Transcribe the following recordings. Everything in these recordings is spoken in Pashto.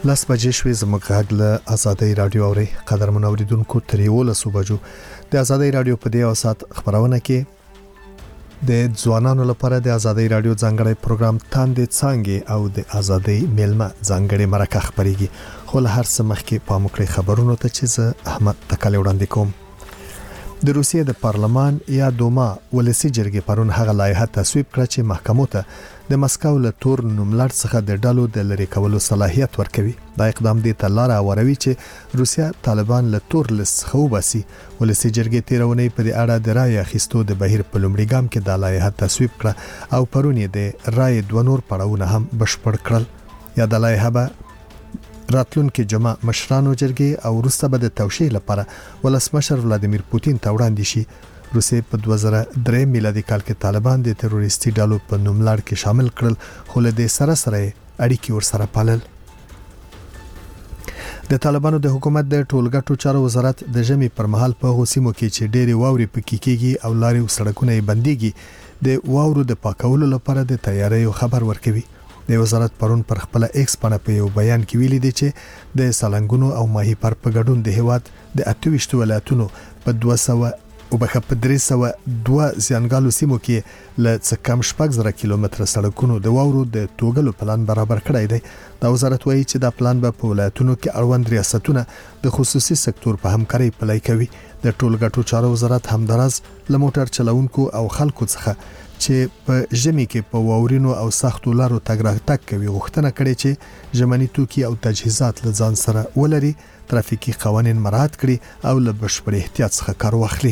لاس بجې شوې زموږ غږ له آزادۍ رادیو اوري قدرمن اوریدونکو تر 11 بجو د آزادۍ رادیو په دې اوسات خبرونه کې د ځوانانو لپاره د آزادۍ رادیو ځانګړی پروګرام تاندې څانګې او د آزادۍ میلمه ځانګړی مرکه خبريږي خو له هر څه مخکې پاموکړي خبرونو ته چې زه احمد تکل وړاندې کوم د روسیې د پارلمان یا دوما ولسی جرګې پرون هغه لایحه تصویب کړه چې محکمو ته د مسکو له تور نوملړ څخه د ډالو د لری کولو صلاحیت ورکوي دا اقدام دی ته لار اوروي چې روسیا طالبان له تور لس خو باسي ولسی جرګې تیرونې په اړه د رای اخیستو د بهیر په لومړي ګام کې د لایحه تصویب کړه او پرون یې د رای دوه نور پړاوونه هم بشپړ کړل یا د لایحه به راتلونکي جمعه مشرانو جرګې او وروسته به د توشیح لپاره ولسمشر ولادیمیر پوتین ته وړاندې شي روسیې په 2003 میلادي کال کې طالبان د تروریستي ډلو په نوملړ کې شامل کړل خو له دې سره اړیکې ورسره پالل د طالبانو د حکومت د ټولګټو چارو وزارت د جمی پر مهال په غوسیمو کې چې ډېری واوري پکې کېږي او لارې او سړکونه یې بنديږي د واورو د پاکولو لپاره د تیاریو خبر ورکوي د وزارت پرون پر خپل ایکس باندې په یو بیان کې ویلي دی چې د سالنګونو او ماهی پر په ګډون د هیواد د 28 ولایتونو په 200 او په 302 ځانګالو سیمو کې ل څکم شپږ زره کیلومتره سړکونو د واورو د توګلو پلان برابر کړی دی د وزارت وایي چې دا پلان به په ولایتونو کې اړوند ریاستونه د خصوصي سکتور په همکارۍ پلي کوي د ټولګټو چارو وزارت همدارس له موټر چلوونکو او خلکو څخه چې په ژمي کې په واورینو او سختو لارو تګ راتګ کوي غوښتنه کړي چې ژمنی توکي او تجهیزات له ځان سره ولري ترافیکي قوانین مراعات کړي او له بشپړ احتیاط څخه کار واخلي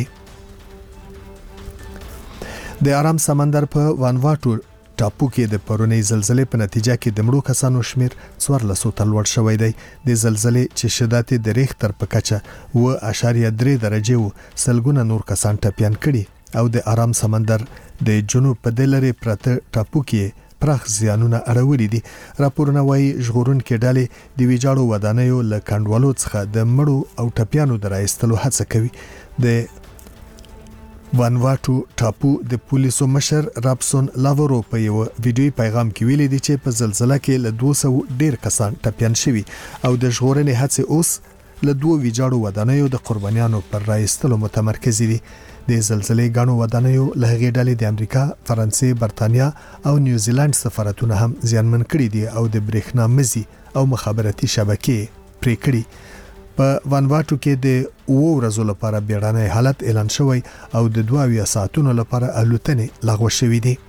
د آرام سمندر په وانواټو ټاپو کې د پرونی زلزلې په نتیجه کې د مړو کسانو شمیر 1400 ته لوړ شوی دی د زلزلې چې شدت د ریختر په کچه 2.3 درجه و سلګونه نور کسان ټپيان کړي او د آرام سمندر د جنوب په دلری پرته ټاپو کې پرخ زیانونه اړولې دي راپورونه وايي ژغورون کې ډالې د ویجاړو ودانیو له کندوالو څخه د مړو او ټپيانو درایستلو هڅه کوي د وانواټو ټاپو د پولیسو مشر رابسون لاورو په یو ویډیو پیغام کې ویلي دی چې په زلزلہ کې له 200 ډیر کسان ټپيان شوي او د ژغورنې هڅې اوس له دوه ویجاړو ودانیو د قربانیانو پر راایستلو متمرکز دي د زلزلې غاڼو ودانیو له غې ډلې د امریکا، فرانسې، برتانیا او نیوزیلند سفارتونه هم زیانمن کړي دي او د برېښنا مزي او مخابراتي شبکې پرې کړي په وانواټو کې د ورځو لپاره بیړنی حالت اعلان شوی او د 22 ساعتونو لپاره الوتنې لغوه شوې دي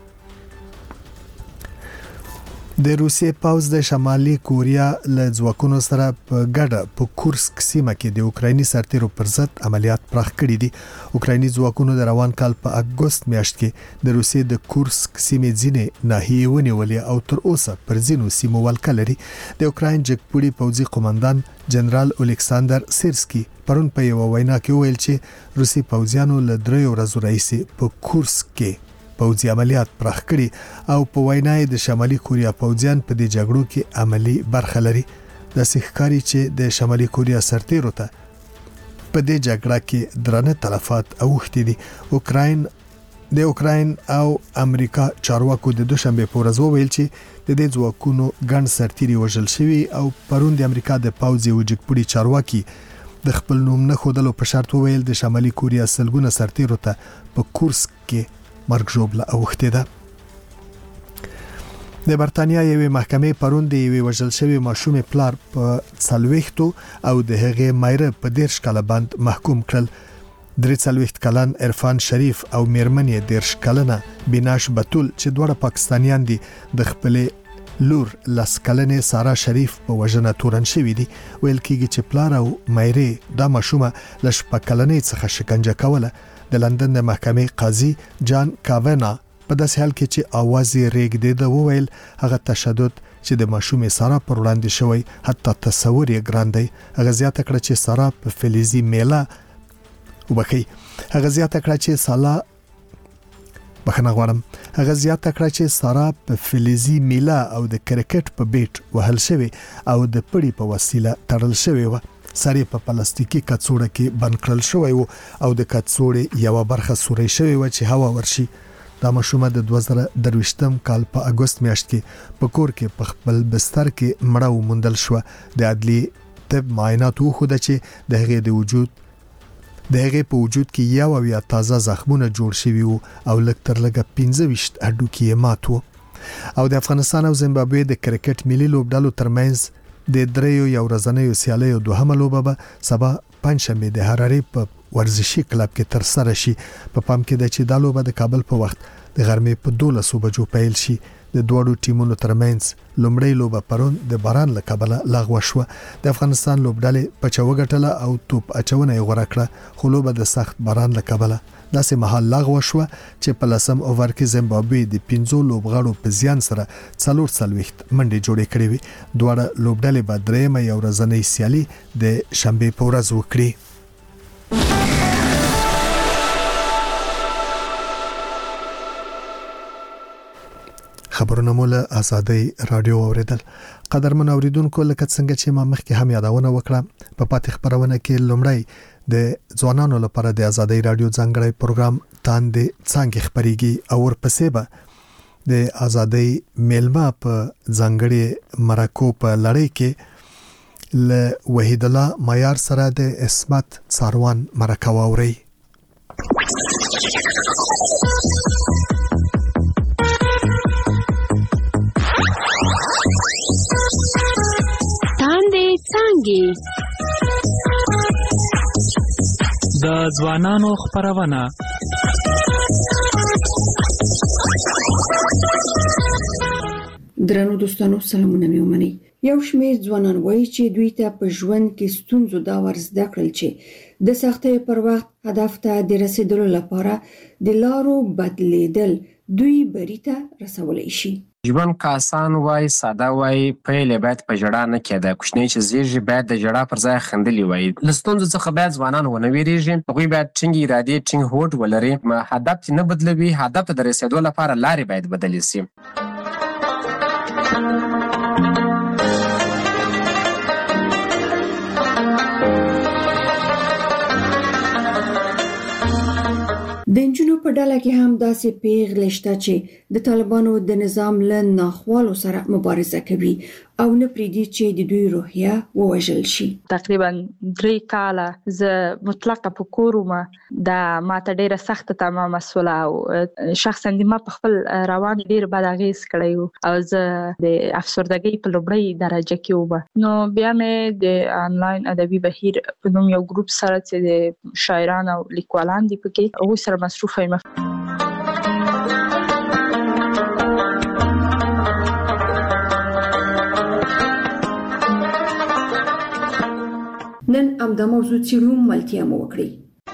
د روسیې پاوز د شمالي کوریا له ځواکونو سره په ګډه په کورسک سیمه کې د اوکرایني سرتیرو پر ضد عملیات پراخ کړي دي اوکرایني ځواکونو د روان کال په اګوست میاشت کې د روسیې د کورسک سیمې ځینې ناحیې ونیولې او تر اوسه پر ځینو سیمو ولکه لري د اوکراین جګپوړي پوځي قومندان جنرال الیکساندر سیرسکي پرون په یو وینا کې ویل چې روسي پوځیانو له 3 ورځې راهیسې په کورسک کې پوځي عملیات پراخ کړي او په وینای د شمالي کوریا پوځیان په دې جګړو کې عملی برخه لري د سیخکاری چې د شمالي کوریا سرتیرو ته په دې جګړه کې درنه تلفات اوښتي دي اوکراین او امریکا چارواکو د دوشنبه په ورځ وویل چې د دې ځواکونو ګڼ سرتیري وژل شوي او پرون د امریکا د پوځي وجګپړي چارواکي د خپل نوم نه خودلو په شرط وویل د شمالي کوریا سلګونه سرتیرو ته په کورسک کې مرګ ژوبله اوښتې ده د برتانیا یوې محکمې پرون د یوې وژل شوی ماشومې پلار په 40 او د هغې مایره په 10 کاله باندې محکوم کړل 43 کلن عرفان شریف او میرمن یې 10 کلنه بیناش بتول چې دوه پاکستانیان دي د خپل لور لاس کلنې سارا شریف په وژنه تورن شوې دي ویل کېږي چې پلار او مایره د ماشومه لږ په کلنې څخه شکنجه کوله د لندن د محکمې قاضي جان کاونا په داسې حال کې چې आवाज یې ریږدي د وویل هغه تشدد چې د ماشومې سارا پر وړاندې شوی حتی تصور یې ګران دی هغه زیاته کړه چې سارا په فلزي میله هغه زیاته کړه چې سارا په فلزي میله او د کرکټ په بیټ وهل شوی او د پړی په وسیله تړل شوی و ساري په پلاستیکي کڅوړه کې بند کړل شوی و او د کڅوړې یو برخه سوري شوی و چې هوا ورشي دا ماشومه د 2023م کال په اگست میاشت کې په کور کې په خپل بستر کې مړه وموندل شو. د عدلي طب معاینات وښوده چې د هغې په وجود کې یو یا تازه زخمونه جوړ شوي وو او لږ تر لږه 15 هډوکي یې مات وو. او د افغانستان او زیمبابوې د کرکټ ملي لوبډلو ترمنځ د دریو یو ورځنیو سیالیو دوهمه لوبه به سبا پنځشنبه د حراري په ورزشي کلب کې تر سره شي. په پام کې ده چې دا لوبه د کابل په وخت د غرمې په 12 بجو پیل شي. د دوړو ټیمونو ترمنځ لومړی لوبه پرون د باران له کبله لغوه شو. د افغانستان لوبډلې په چوغټله او توپ اچونه یې غوړه کړه، خو لوبه د سخت باران له کبله داسې مهال لغوه شو چې په لسم اوور کې زیمبابوې د 15 لوبغاړو په زیان سره 44 منډې جوړې کړې وي. دواړه لوبډلې به درېمه یو ورځنۍ سیالي د شنبې په ورځ وکړي. خبرونه مول آزادۍ رادیو اوریدل. قدرمن اوریدونکو، لکه څنګه چې ما مخکې هم یادونه وکړه، په پاتې خبرونه کې لومړی د ځوانانو لپاره د آزادۍ رادیو ځانګړی پروګرام تاندې څنګه خبريږي او ورپسې به د آزادۍ میلمه په ځانګړي مرکو په لړۍ کې ل وحید الله معیار سره د اسمت ساروان مرکه واوري. د ځوانانو خبرونه. درنو دوستانو، سلامونه مې ومنئ. یو شمېر ځوانان وایي چې دوی ته په ژوند کې ستونزو دا ور زده کړل چې د سختۍ پر وخت هدف ته د رسیدلو لپاره د لارو بدلیدل دوی بری ته رسولای شي. ژوند که آسان وای، ساده وای، پیل باید په ژړا نه کېده. کوچنی چې زیږي باید د ژړا پر ځای خندلي وای. له ستونزو څخه باید ځوانان ونه ویریږي. هغوی باید ټینګې ارادې، ټینګ هوډ ولري. هدف نه بدلوي، هدف ته د رسیدو لپاره لارې باید بدلې شي. د نجونو په ډله کې هم داسې پیغلې شته چې د طالبانو د نظام له ناخوالو سره مبارزه کوي او نه پریږدي چې د دوی روحیه ووژل شي. تقریبا 3 کاله زه مطلقه په کور وم. دا ماته ډیره سخته تمام مسوله او شخصا ما په خپل روان ډیر بد اغیز کړی او زه د افسردګۍ په لومړۍ درجه کې وم. نو بیا مې د انلاین ادبي بهیر په نوم یو ګروپ سره چې د شاعران او لیکوالان دي پکې هغوی سره مصروفه یم. نن همدا موضوع څیړو، ملتیا مو وکړي.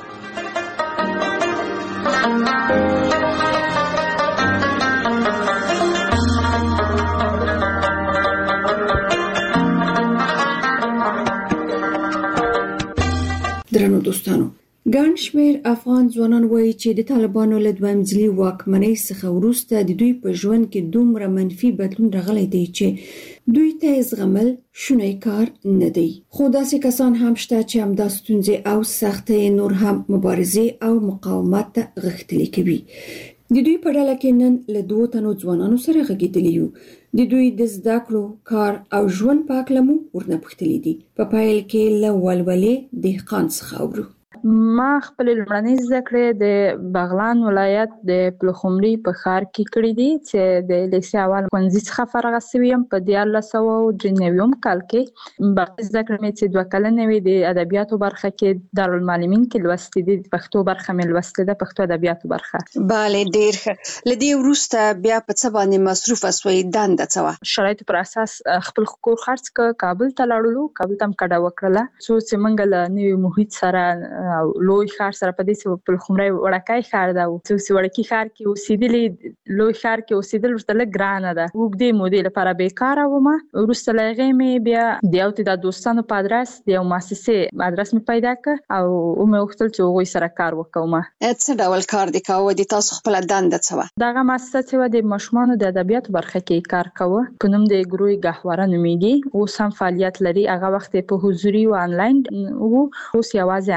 درنو دوستانو، ګڼ شمېر افغان ځوانان وایي چې د طالبانو له دویم ځلي واکمنۍ څخه وروسته د دوی په ژوند کې دومره منفي بدلون راغلی دی چې دوی ته زغمل شونی کار نه دی. خو داسې کسان هم شته چې همدا ستونزې او سختۍ نور هم مبارزې او مقاومت ته غښتلي کوي. د دوی په ډله کې نن له 2 تنو ځوانانو سره غږېدلي یو. د دوی د زده کړو، کار او ژوند په اړه مو ورنه پوښتلي دي. په پیل کې له ولولې دهقان څخه اورو. ما خپل لومړنۍ زده کړې د بغلان ولایت د پلخمري په ښار کې کړې دي چې د لیسې اول ښوونځي څخه فارغه شوې یم په 1993 کال کې. باقي زده کړې مې چې 2 کلنې وې د ادبیاتو برخه کې دارالمعلمین کې لوستې دي. د پښتو برخه مې لوستې ده، پښتو ادبیاتو برخه. بله، ډېر ښه. له دې وروسته بیا په څه باندې مصروفه سوې؟ دنده څه وه؟ شرایطو پر اساس خپل کور خرڅ کړ، کابل ته لاړو. کابل ته هم کډه وکړله څو چې موږ له نوي محیط سره او لوی ښار سره په دې چې پلخمري وړکای ښار ده او چې وړکی ښار کې اوسېدلې، لوی ښار کې اوسېدل ورته لږ ګرانه ده. اوږدې مودې لپاره بیکاره وم. وروسته له هغې مې بیا د یو تعداد دوستانو په ادرس د یو مؤسسې ادرس مې پیدا کړ او ومې غوښتل چې هغوی سره کار وکړم. څه ډول کار دې کاوه؟ د تاسو خپله دنده څه وه؟ دغه مؤسسه چې وه د ماشومانو د ادبیاتو برخه کې کار کوه. په نوم د ګروی ګهواره نومیږي. اوس هم فعالیت لري. هغه وخت په حضوري او آنلاین وو، اوس یوازې آنلاین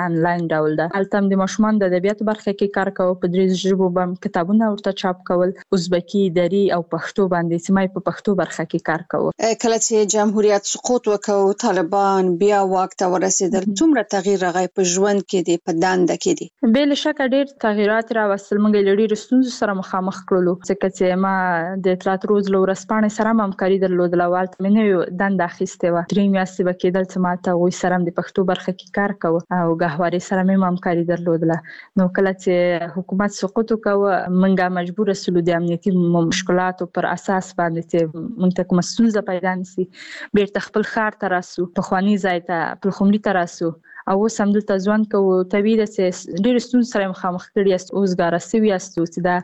آنلاین ډول ده. هلته هم د ماشومان د ادبیاتو برخه کې کار کوو، په 3 ژبو باندې کتابونه ورته چاپ کول، ازبکی، دری او پښتو باندې چې ما په پښتو برخه کې کار کوو. کله چې جمهوریت سقوط وکړ، طالبان بیا واک ته ورسېدل، څومره تغییر راغی په ژوند کې دی، په دنده کې دی؟ بل شک ډېر تغیرات راوستل. موږ له ډېرو ستونزو سره مخامخ کړلو، ځکه چې ما د اطلاعات روز له ورځپاڼې سره همکاري درلودله. والته مې نوې دنده اخیستې وه، 3 میاشتې به کېدل چې ما ته هغوی سره د پښتو برخه کې کار کوه او ګهواري سره مې همکاري درلودله. نو کله چې حکومت سقوط وکړ، موږ مجبور شولو د امنیتي مشکلاتو پر اساس باندې چې موږ ته کومه ستونزه پیدا نشي، بیرته خپل ښار ته راسو، پخواني ځای ته پلخمري ته راسو او اوس همدلته ژوند کوو. طبیعي ده چې ډېرې ستونزې سره مخامخ کړي یاست، اوس ګاره سوي یاستو چې دا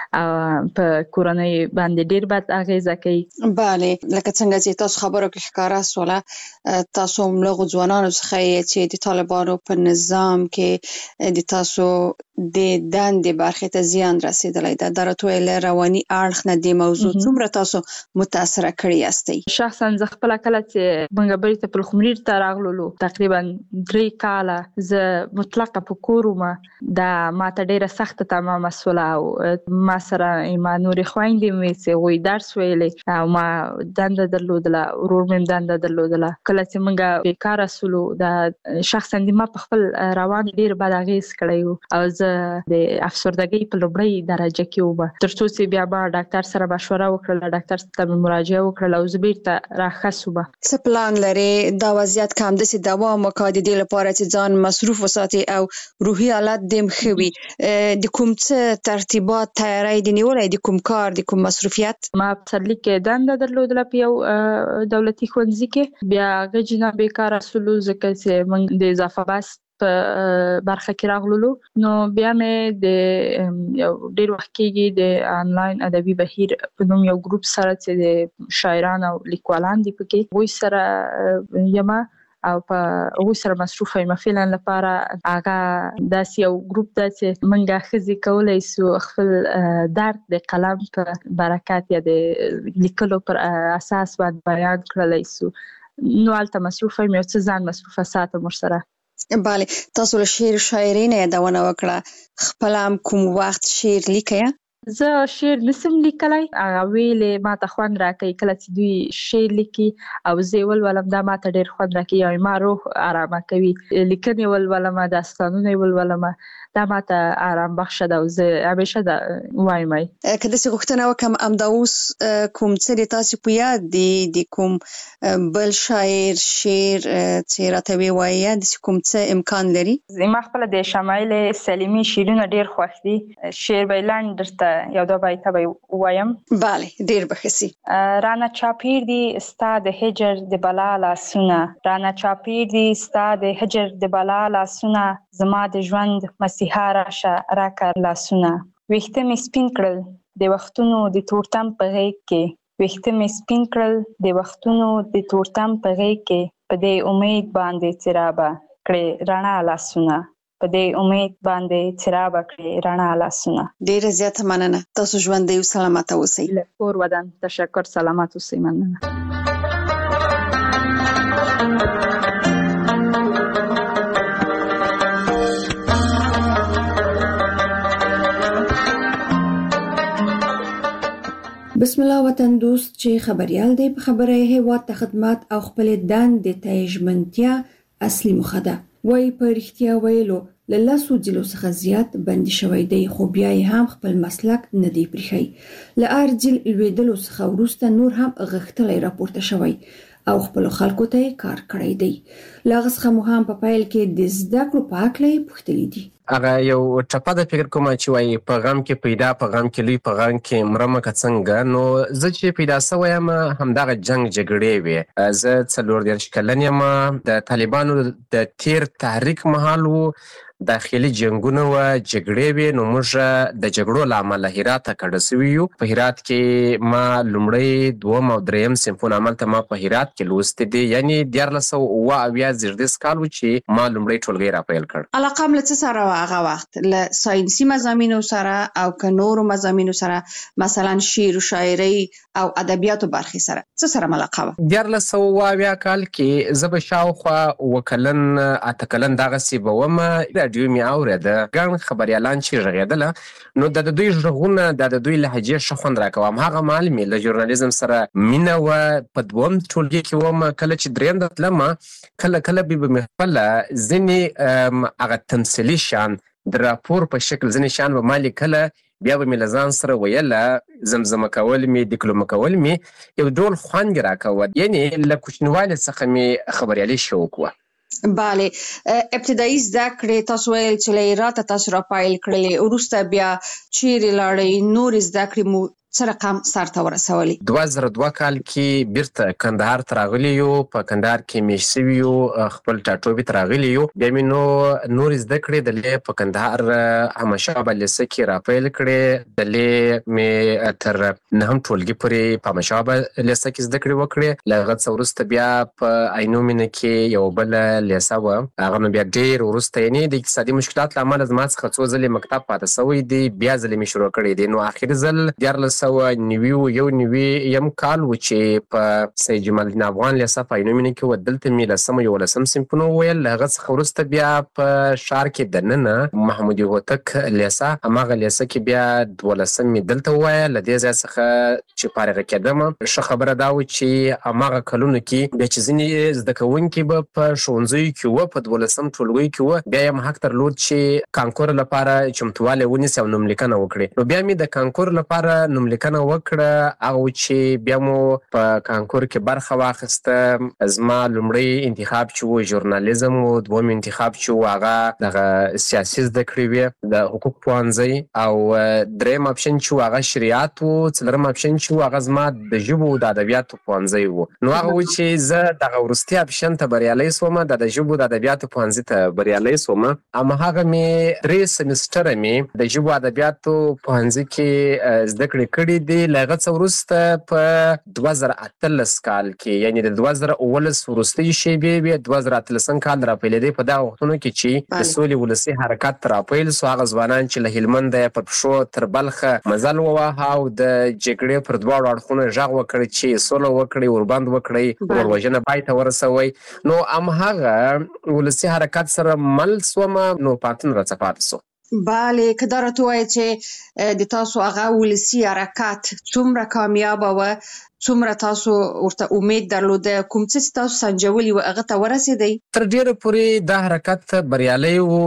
په کورنۍ باندې ډېر بد اغیزه کوي. بله، لکه څنګه چې تاسو خبرو کې ښکاره سوله، تاسو هم له ځوانانو څخه یې چې د طالبانو په نظام کې د تاسو د دندې برخې ته زیان رسېدلی ده. دا راته ویل رواني اړخ نه د موضوع څومره تاسو متاثره کړي یاستئ؟ شخصا زه خپله کله چې موږ بیرته پلخمري ته راغلو، تقریبا 3 کاله زه مطلقه په کور وم. دا ماته ډېره سخته تمامه سوله او ما سره ما نورې خویندې مې چې هغوی درس ویلی او ما دنده درلودله، ورور مې هم دنده درلودله. کله چې موږ بېکاره سولو، دا شخصا د ما په خپل روان ډېر بد اغېز کړی و او زه د افسردګۍ په لومړۍ درجه کې وم. تر څو چې بیا ما ډاکټر سره مشوره وکړله، ډاکټر ته مې مراجعه وکړله او زه بیرته راښه شوم. څه پلان لرې دا وضعیت که همداسې دوام وکړي د دې لپاره چې ځان مصروف وساتي او روحي حالت دې ښه وي؟ د کوم څه ترتیبات تیاری دې نیولی، د کوم کار، د کوم مصروفیت؟ ما په پسرلي کې دنده درلودله په یو دولتي ښوونځي کې، بیا هغې نه بیکاره سولو ځکه چې موږ د اضافه بست په برخه کې راغلو. نو بیا مې د یو ډېر وخت کېږي د آنلاین ادبي بهیر په نوم یو ګروپ سره چې د شاعران او لیکوالان دي پکې، هغوی سره یم او په هغوی سره مصروفه یم. فعلا لپاره هغه داسې یو ګروپ ده چې موږ ښځې کولی سو خپل درد د قلم په برکت یا د لیکلو پر اساس باندې بیان کړلی سو. نو هلته مصروفه یم، یو څه ځان مصروفه ساتم ورسره. بله، تاسو له شعر شاعرۍ نه یادونه وکړه، خپله هم کوم وخت شعر لیکئ؟ زه شعر نسم لیکلی، هغه ویلې ما ته خوند راکوي. کله چې دوی شعر لیکي او زه یې ولولم، دا ما ته ډېر خوند راکوي او ما روح ارامه کوي. لیکنې ولولم، داستانونه یې ولولم، دا ما ته آرام بخشه ده او زه همیشه دا وایم. که داسې غوښتنه وکړم، همدا اوس کوم څه د تاسې په یاد دي، د کوم بل شاعر شعر چې راته ووایي، داسې کوم څه امکان لري؟ ما خپله د شمایل سلیمي شعرونه ډېر خوښ دي. شعر به یې لنډ درته یو دوه بیته به یې ووایم. بله، ډېر به ښه سي. رانه چاپېر دي ستا د هجر د بلا لاسونه، رانه چاپېر دي ستا د هجر د بلا لاسونه، زما د ژوند مسیحا راشه راکړه لاسونه. ویښته مې سپین کړل د وختونو د تورتم په غېږ کې، ویښته مې سپین کړل د وختونو د تورتم په غېږ کې، په دې امید باندې چې رابه کړې رڼا لاسونه، په دې امید باندې چې رابه کړې رڼا لاسونه. ډېره زیاته مننه. تاسو ژوندی او سلامته اوسئ. له کور ودان تشکر، سلامت اوسئ. مننه. بسم الله وطن دوست چې خبريال دی په خبره هیواد ته خدمت او خپل دندې ته ژمنتیا اصلي مخه ده. وای په رښتیا ویلو له لاسو ځلو څخه زیات بندي شوی دی، خو بیا یې هم خپل مسلک نه دی پریښی. له ارجل لویدلو څخه وروسته نور هم غښتلی راپورته شوی او خپل خلکو ته کار کړی دی. لاغه څخه مو هم په پیل کې د زده کړو په هکله پوښتلي دي. هغه یو ټپه د فکر کومه چې وایي په غم کې پیدا، په غم کې لوی، په غم کې مرمه که څنګه. نو زه چې پیدا سوی یم همدغه جنګ جګړې وې. زه 34 کلن یم. د طالبانو د تیر تحریک مهال و، داخلي جنګونه و، جګړې وې. نو موږ د جګړو له امله هرات ته کډه سوي یو. په هرات کې ما لومړی، دوم او دریم صنفونه هملته ما په هرات کې لوستي دي. یعنې 1979 زېږدیز کال و چې ما لومړی ټولګی راپیل کړ. علاقه م له څه سره وه؟ په هغه وخت له ساينسي مضامینو سره او که نورو مضامینو سره مثلا شعر و شاعري او ادبیاتو برخې سره څه سره ملقه وه؟ 1920 کال کې زه به شاوخوا 8 کلن دغسې به ومه. راډیو مې اورېده، ګڼ خبریالان چې غږېدله، نو د دوی غږونه د دوی لهجې ښه خوند راکوه. همهغه مهال مې له ژورنالیزم سره مینه وه. په 2م ټولګي کې ومه، کله چې 3م ته تلمه کله به مې خپله ځینې هغه تمثیلي شیان د راپور په شکل ځینې شیان به ما لیکله، بیا به مې له ځان سره ویله، زمزمه کول مې، دیکلومه کول مې یو ډول خوند راکوه. یعنې له کوچنیوالي څخه مې خبریالي شوق وه. بله، ابتدایي زده کړې تاسو ویل چې له هراته تاسو راپیل کړلې، وروسته بیا چیرې لاړئ؟ نورې زده کړې مو څه رقم سرته ورسولې؟ 2002 کال کې بیرته کندهار ته راغلي یو، په کندهار کې مېشت سوي یو، خپل ټاټوبي ته راغلي یو. بیا مې نو نورې زده کړې دلې په کندهار احمدشاه بابا لیسه کې راپیل کړې. دلې مې تر 9م ټولګي پورې په احمدشاه بابا لیسه کې زده کړې وکړې. له هغه څه وروسته بیا په عینو مینه کې یو بله لیسه وه، هغه نو بیا ډېر وروسته، یعنې د اقتصادي مشکلات له امله زما څخه څو ځلې مکتب پاته سوی دی، بیا ځلې مې شروع کړی دی. نو آخري ځل 1991 کال و چې په سید جمال الدین افغان لیسه په عینو مینه کې و. دلته مې 10م 11م صنفونه وویل. له هغه څخه وروسته بیا په ښار کې دننه محمودي هوتک لیسه، هماغه لیسه کې بیا 12م مې دلته ووایه. له دې ځای څخه چې فارغه کېدم، ښه خبره دا و چې هماغه کلونو کې بیا چې ځینې زده کوونکي به په ښوونځیو کې وه، په 12م ټولګیو کې وه، بیا یې حق درلود چې کانکور لپاره چمتووالی ونیسي او نوملیکنه وکړي. نو بیا مې د کانکور لپاره نوملیکنه وکړه، هغه چې بیا مو په کانکور کې برخه واخیسته. زما لومړی انتخاب چې و ژورنالیزم و، دوم انتخاب چې و هغه دغه سیاسي زده کړې وې، د حقوق پوهنځی، او دریم اپشن چې و هغه شریعت و، څلورم اپشن چې و هغه زما د ژبو د ادبیاتو پوهنځی و. نو هغه و چې زه دغه وروستي اپشن ته بریالی سوم، د ژبو د ادبیاتو پوهنځي ته بریالی سوم. هماغه مې 3 سمستره مې د ژبو ادبیاتو پوهنځي کې زده کړې کړي دي. له هغه څه وروسته په 2018 کال کې، یعنې د 2019 وروستۍ شیبې وې، 2018 کال راپیلېدی. په دغه وختونو کې چې د سولې ولسي حرکت راپیل سو، هغه ځوانان چې له هلمنده یې په پښو تر بلخه مزل وواهه او د جګړې پر دواړو اړخونو غږ وکړ چې سوله وکړئ، وربند وکړئ، وروژنه پای ته ورسوئ. نو همهغه ولسي حرکت سره مل سومه، نو پاتون راڅه پاتې سو. بله، که دا راته ووایې چې د تاسو هغه ولسي حرکت څومره کامیابه وه، څومره تاسو ورته امید درلوده، کوم څه چې تاسو سنجولي وه هغه ته ورسېدئ؟ تر ډېره پورې دا حرکت بریالی و.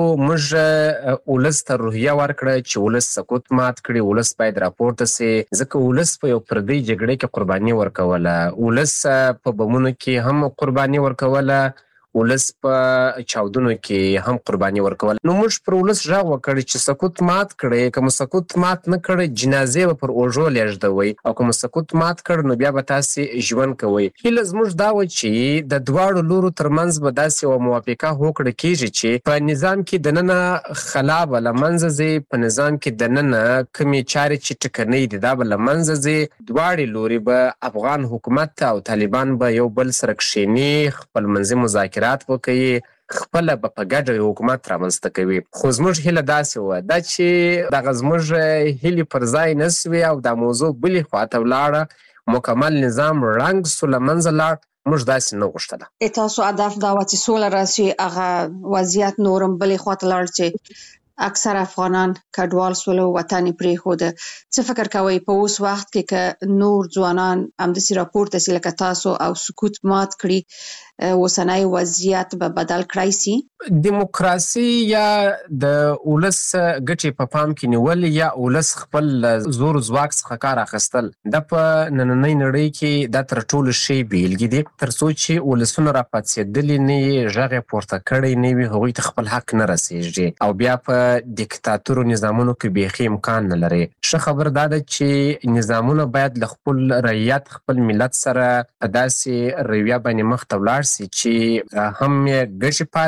موږ ولس ته روحیه ورکړه چې ولس سقوط مات کړي، ولس باید راپورته سي، ځکه ولس په یو پردۍ جګړې کې قرباني ورکوله، ولس په بمونو کې هم قرباني ورکوله، ولس په چاودنو کې هم قرباني ورکول. نو موږ پر ولس غږ وکړ چې سقوط مات کړئ، که مو سقوط مات نه کړئ جنازې به پر اوږو لیږدوئ، او که مو سقوط مات کړ نو بیا به تاسې ژوند کوئ. هیله زموږ دا وه چې د دواړو لورو ترمنځ به داسې یوه موافقه هوکړه کېږي چې په نظام کې دننه خلا به له منځه ځي، په نظام کې دننه کومې چارې چې ټکنۍ دي دا به له منځه ځي. دواړې لورې به افغان حکومت او طالبان به یو بل سره کښېني، خپل منځي مذاکرات وکړي، خپله به په ګډه یو حکومت رامنځته کوي. خو زموږ هیله داسې وه دا چې دغه زموږ هیلې پر ځای نه سوې او دا موضوع بلې خواته ولاړه، مکمل نظام ړنګ سو، له منځه لاړ. موږ داسې نه غوښتله. تاسو هدف دا وه چې سوله راسي، هغه وضعیت نورم بلې خواته لاړ چې اکثر افغانان کډوال سول او وطن یې پرېښوده. څه فکر کوئ په اوس وخت کې که نور ځوانان همداسې راپورته سي لکه تاسو او سقوط مات کړي، اوسنی وضعیت به بدل کړای سي؟ دیموکراسي یا د ولس ګټې په پام کې نیول یا ولس خپل زور ځواک څخه کار اخیستل، دا په نننۍ نړۍ کې دا تر ټولو ښې بیلګې دي. تر څو چې ولسونه راپاڅېدلي نه وي، غږ یې پورته کړی نه وي، هغوی ته خپل حق نه رسېږي، او بیا په دیکتاتورو نظامونو کې بیخي امکان نه لري. ښه خبر دا ده چې نظامونه باید له خپل رعیت، خپل ملت سره په داسې رویه باندې مخ ته ولاړ سي چې هم یې ګټې پاللې وي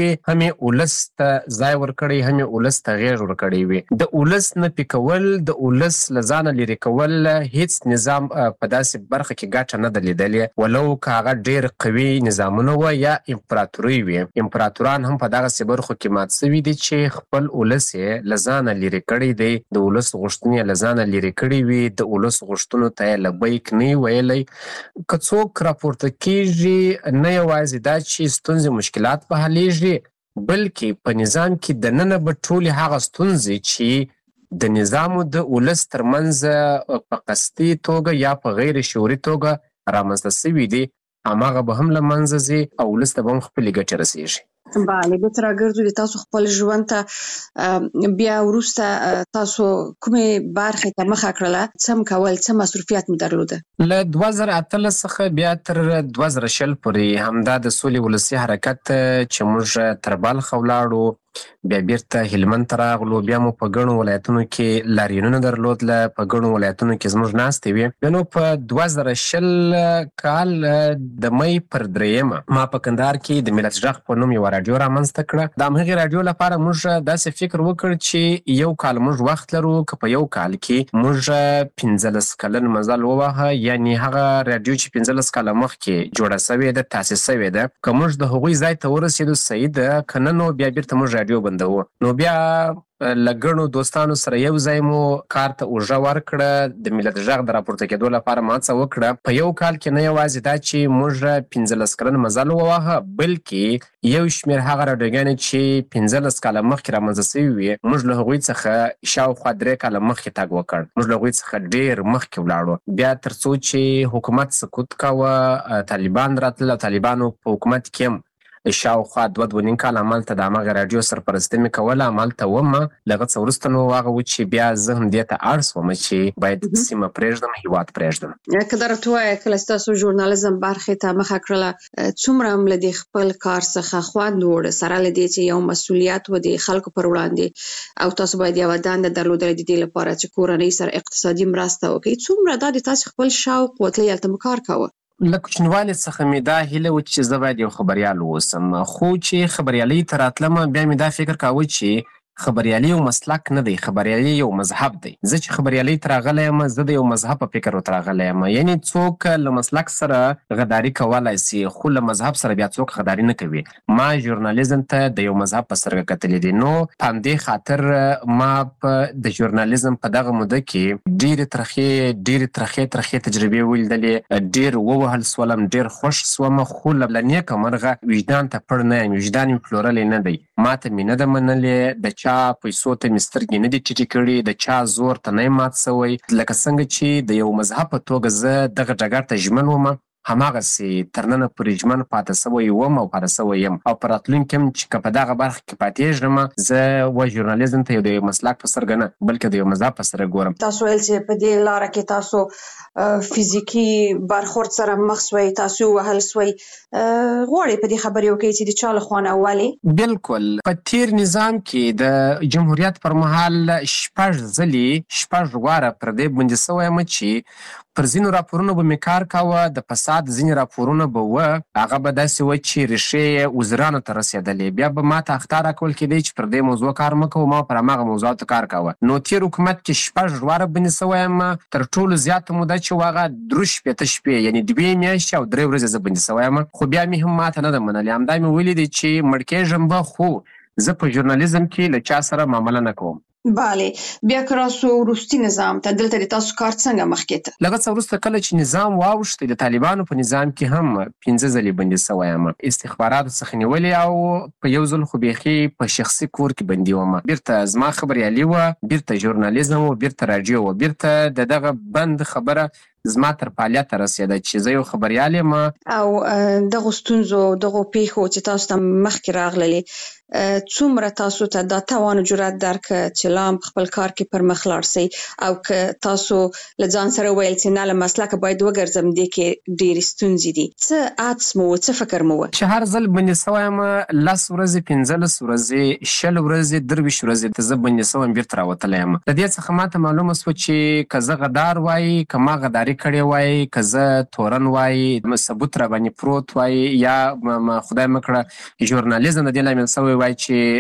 وي، هم یې ولس ته ځای ورکړی، هم یې ولس ته غېږ ورکړی وي. د ولس نه پیکول، د ولس له ځانه لرې کول هیڅ نظام په داسې برخه کې ګټه نه ده لیدلې، ولو که هغه ډېر قوي نظامونه وه یا امپراتورۍ وي. امپراتوران هم په دغسې برخو کې مات سوي دي چې خپل ولس یې له ځانه لرې کړی دی، د ولس غوښتنې یې له ځانه لرې کړي وي، د ولس غوښتنو ته یې لبیک نه وي ویلی. که څوک راپورته کېږي، نه یوازې دا چې ستونزې مشکلات به حلیږي، بلکې په نظام کې دننه به ټولې هغه ستونزې چې د نظام او د ولس ترمنځ په قصدي توګه یا په غیر شعوري توګه رامنځته سوي دي، هماغه به هم له منځه ځي او ولس ته به هم خپلې ګټې رسېږي. بله، بېرته راګرځو د تاسو خپل ژوند ته. بیا وروسته تاسو کومې برخې ته مخه کړله؟ څه م کول، څه مصروفیت مو درلوده؟ له 2018 څخه بیا تر 2020 پورې همدا د سولې ولسي حرکت چې موږ تر بلخ ولاړو، بیا بیرته هلمند ته راغلو، بیا مو په ګڼو ولایتونو کې لاریونونه درلودله، په ګڼو ولایتونو کې زموږ ناستې وې. بیا نو په 2020 کال د مۍ پر 3 ما په کندهار کې د ملت غږ په نوم یوه راډیو رامنځته کړه. د همغې راډیو لپاره موږ داسې فکر وکړ چې یو کال موږ وخت لرو، که په یو کال کې موږ 15 کلن مزل ووهه، یعنې هغه راډیو چې 15 کاله مخکې جوړه سوې ده، تاسیس سوې ده، که موږ د هغوی ځای ته ورسېدو صحیح ده، که نه نو بیا بیرته موږ راډیو بندوو. نو بیا له ګڼو دوستانو سره یو ځای مو کار ته اوږه ورکړه، د ملت غږ د راپورته کېدو لپاره مو هڅه وکړه. په یو کال کې نه یوازې دا چې موږ 15 کلن مزل وواهه، بلکې یو شمېر هغه راډیوګانې چې 15 کاله مخکې رامنځته سوي وي، موږ له هغوی څخه شاوخوا 3 کاله مخکې تګ وکړ، موږ له هغوی څخه ډېر مخکې ولاړو. بیا تر څو چې حکومت سقوط کاوه، طالبان راتلل او طالبانو په حکومت کې هم شاوخوا 2.5 کال همالته د همغه راډیو سرپرستي مې کوله، همالته ومه. له هغه څه وروسته نو هغه و چې بیا زه هم دې ته اړ شوم چې باید سیمه پرېږدم، هېواد پرېږدم. که درته ووایه کله چې تاسو ژورنالیزم برخې ته مخه کړله، څومره هم له دې خپل کار څخه خوند وړه، سره له دې چې یو مسؤلیت و د خلکو پر وړاندې او تاسو باید یوه دنده درلودلې د دې لپاره چې کورنۍ سره اقتصادي مرسته وکړئ، څومره دا د تاسو خپل شوق و تلئ هلته مو کار کوه؟ له کوچنیوالي څخه مې دا هیله وه چې زه باید یو خبریال واوسم، خو چې خبریالۍ ته راتلم بیا مې دا فکر کاوه چې خبریالي یو مسلک نه دی، خبریالي یو مذهب دی. زه چې خبریالۍ ته راغلی یم، زه د یو مذهب په فکر ورته راغلی یم. یعنې څوک له مسلک سره غداري کولی سي، خو له مذهب سره بیا څوک غداري نه کوي. ما ژورنالیزم ته د یو مذهب په سترګه کتلي دي، نو په همدې خاطر ما په د ژورنالیزم په دغه موده کې ډېرې ترخې تجربې ولیدلې، ډېر ووهل سولم، ډېر خوښ سوم، خو له نیکه مرغه وجدان ته پړ نه یم، وجدان مې پلورلی نه دی، ما ته مې نه ده منلې، د چا پیسو ته مې سترګې نه دي ټیټې کړي، د چا زور ته نه یم مات سوی. لکه څنګه چې د یو مذهب په توګه زه دغه ډګر ته ژمن وم، هماغسې تر ننه پورې ژمن پاته سوی وم او پاته سوی یم، او په راتلونکي هم چې که په دغه برخه کې پاتېږم، زه و ژورنالیزم ته یو د یو مسلک په سترګه نه، بلکې د یو مذهب په سترګه ګورم. تاسو ویل چې په دې لاره کې تاسو فزیکي برخورد سره مخ سوی، تاسو وهل سوی، غواړئ په دې خبرې وکړئ چې د چا له خوا نه ولې؟ بلکل، په تیر نظام کې د جمهوریت پر مهال 6 واره پر دې بندي سوی یم چې پر ځینو راپورونو به مې کار کاوه، د فساد ځینې راپورونه به وه، هغه به داسې وه چې ریښې یې وزیرانو ته رسېدلې، بیا به ما ته اخطار راکول کېدی چې پر دې موضوع کار مه کوو، ما پر هماغه موضوعاتو کار کاوه. نو تیر حکومت کې 6 واره بندي سوی یم، تر ټولو زیاته موده چې و هغه 3 شپې، یعنې 2 میاشتې او 3 ورځې زه بندي سوی یم، خو بیا مې هم ما ته نه ده منلې. همدا مې ولیدې چې مړ کېږم به، خو زه په ژورنالیزم کې له چا سره معامله نه کوم. بله، بیا که راسو وروستي نظام ته، دلته د تاسو کار څنګه مخکې ته؟ له هغه څه وروسته کله چې نظام واوښتی، د طالبانو په نظام کې هم 15 ځلې بندي سوی یم، استخباراتو څخه نیولې، او په یو ځل خو بیخي په شخصي کور کې بندي وم. بیرته زما خبریالي وه، بیرته ژورنالیزم وه، بیرته راډیو وه، بیرته د دغه بند خبره زما تر فعالیت رسېده چې زه یو خبریال یم. او دغو ستونزو، دغو پیښو چې تاسو ته مخکې راغللې، څومره تاسو ته دا توان او جرأت درکړه چې لا هم په خپل کار کې پر مخ لاړ سئ، او که تاسو له ځان سره وویل چې نه له مسلکه باید وګرځم، دې کې ډېرې ستونزې دي، څه عدس مو و، څه فکر مو و؟ چې هر ځل بندي سوی یم 10 ورځې، 15 ورځې، 20 ورځې، 23 ورځې ته زه بندي سوی یم، بیرته راوتلی یم. د دې څخه ما ته معلومه سوه چې که زه غدار وایي، که ما غداري کړې وای، که زه تورن وای، ثبوت را باندې پروت وای، یا خدای مکړه ژورنالیزم د دې لامل سوی وای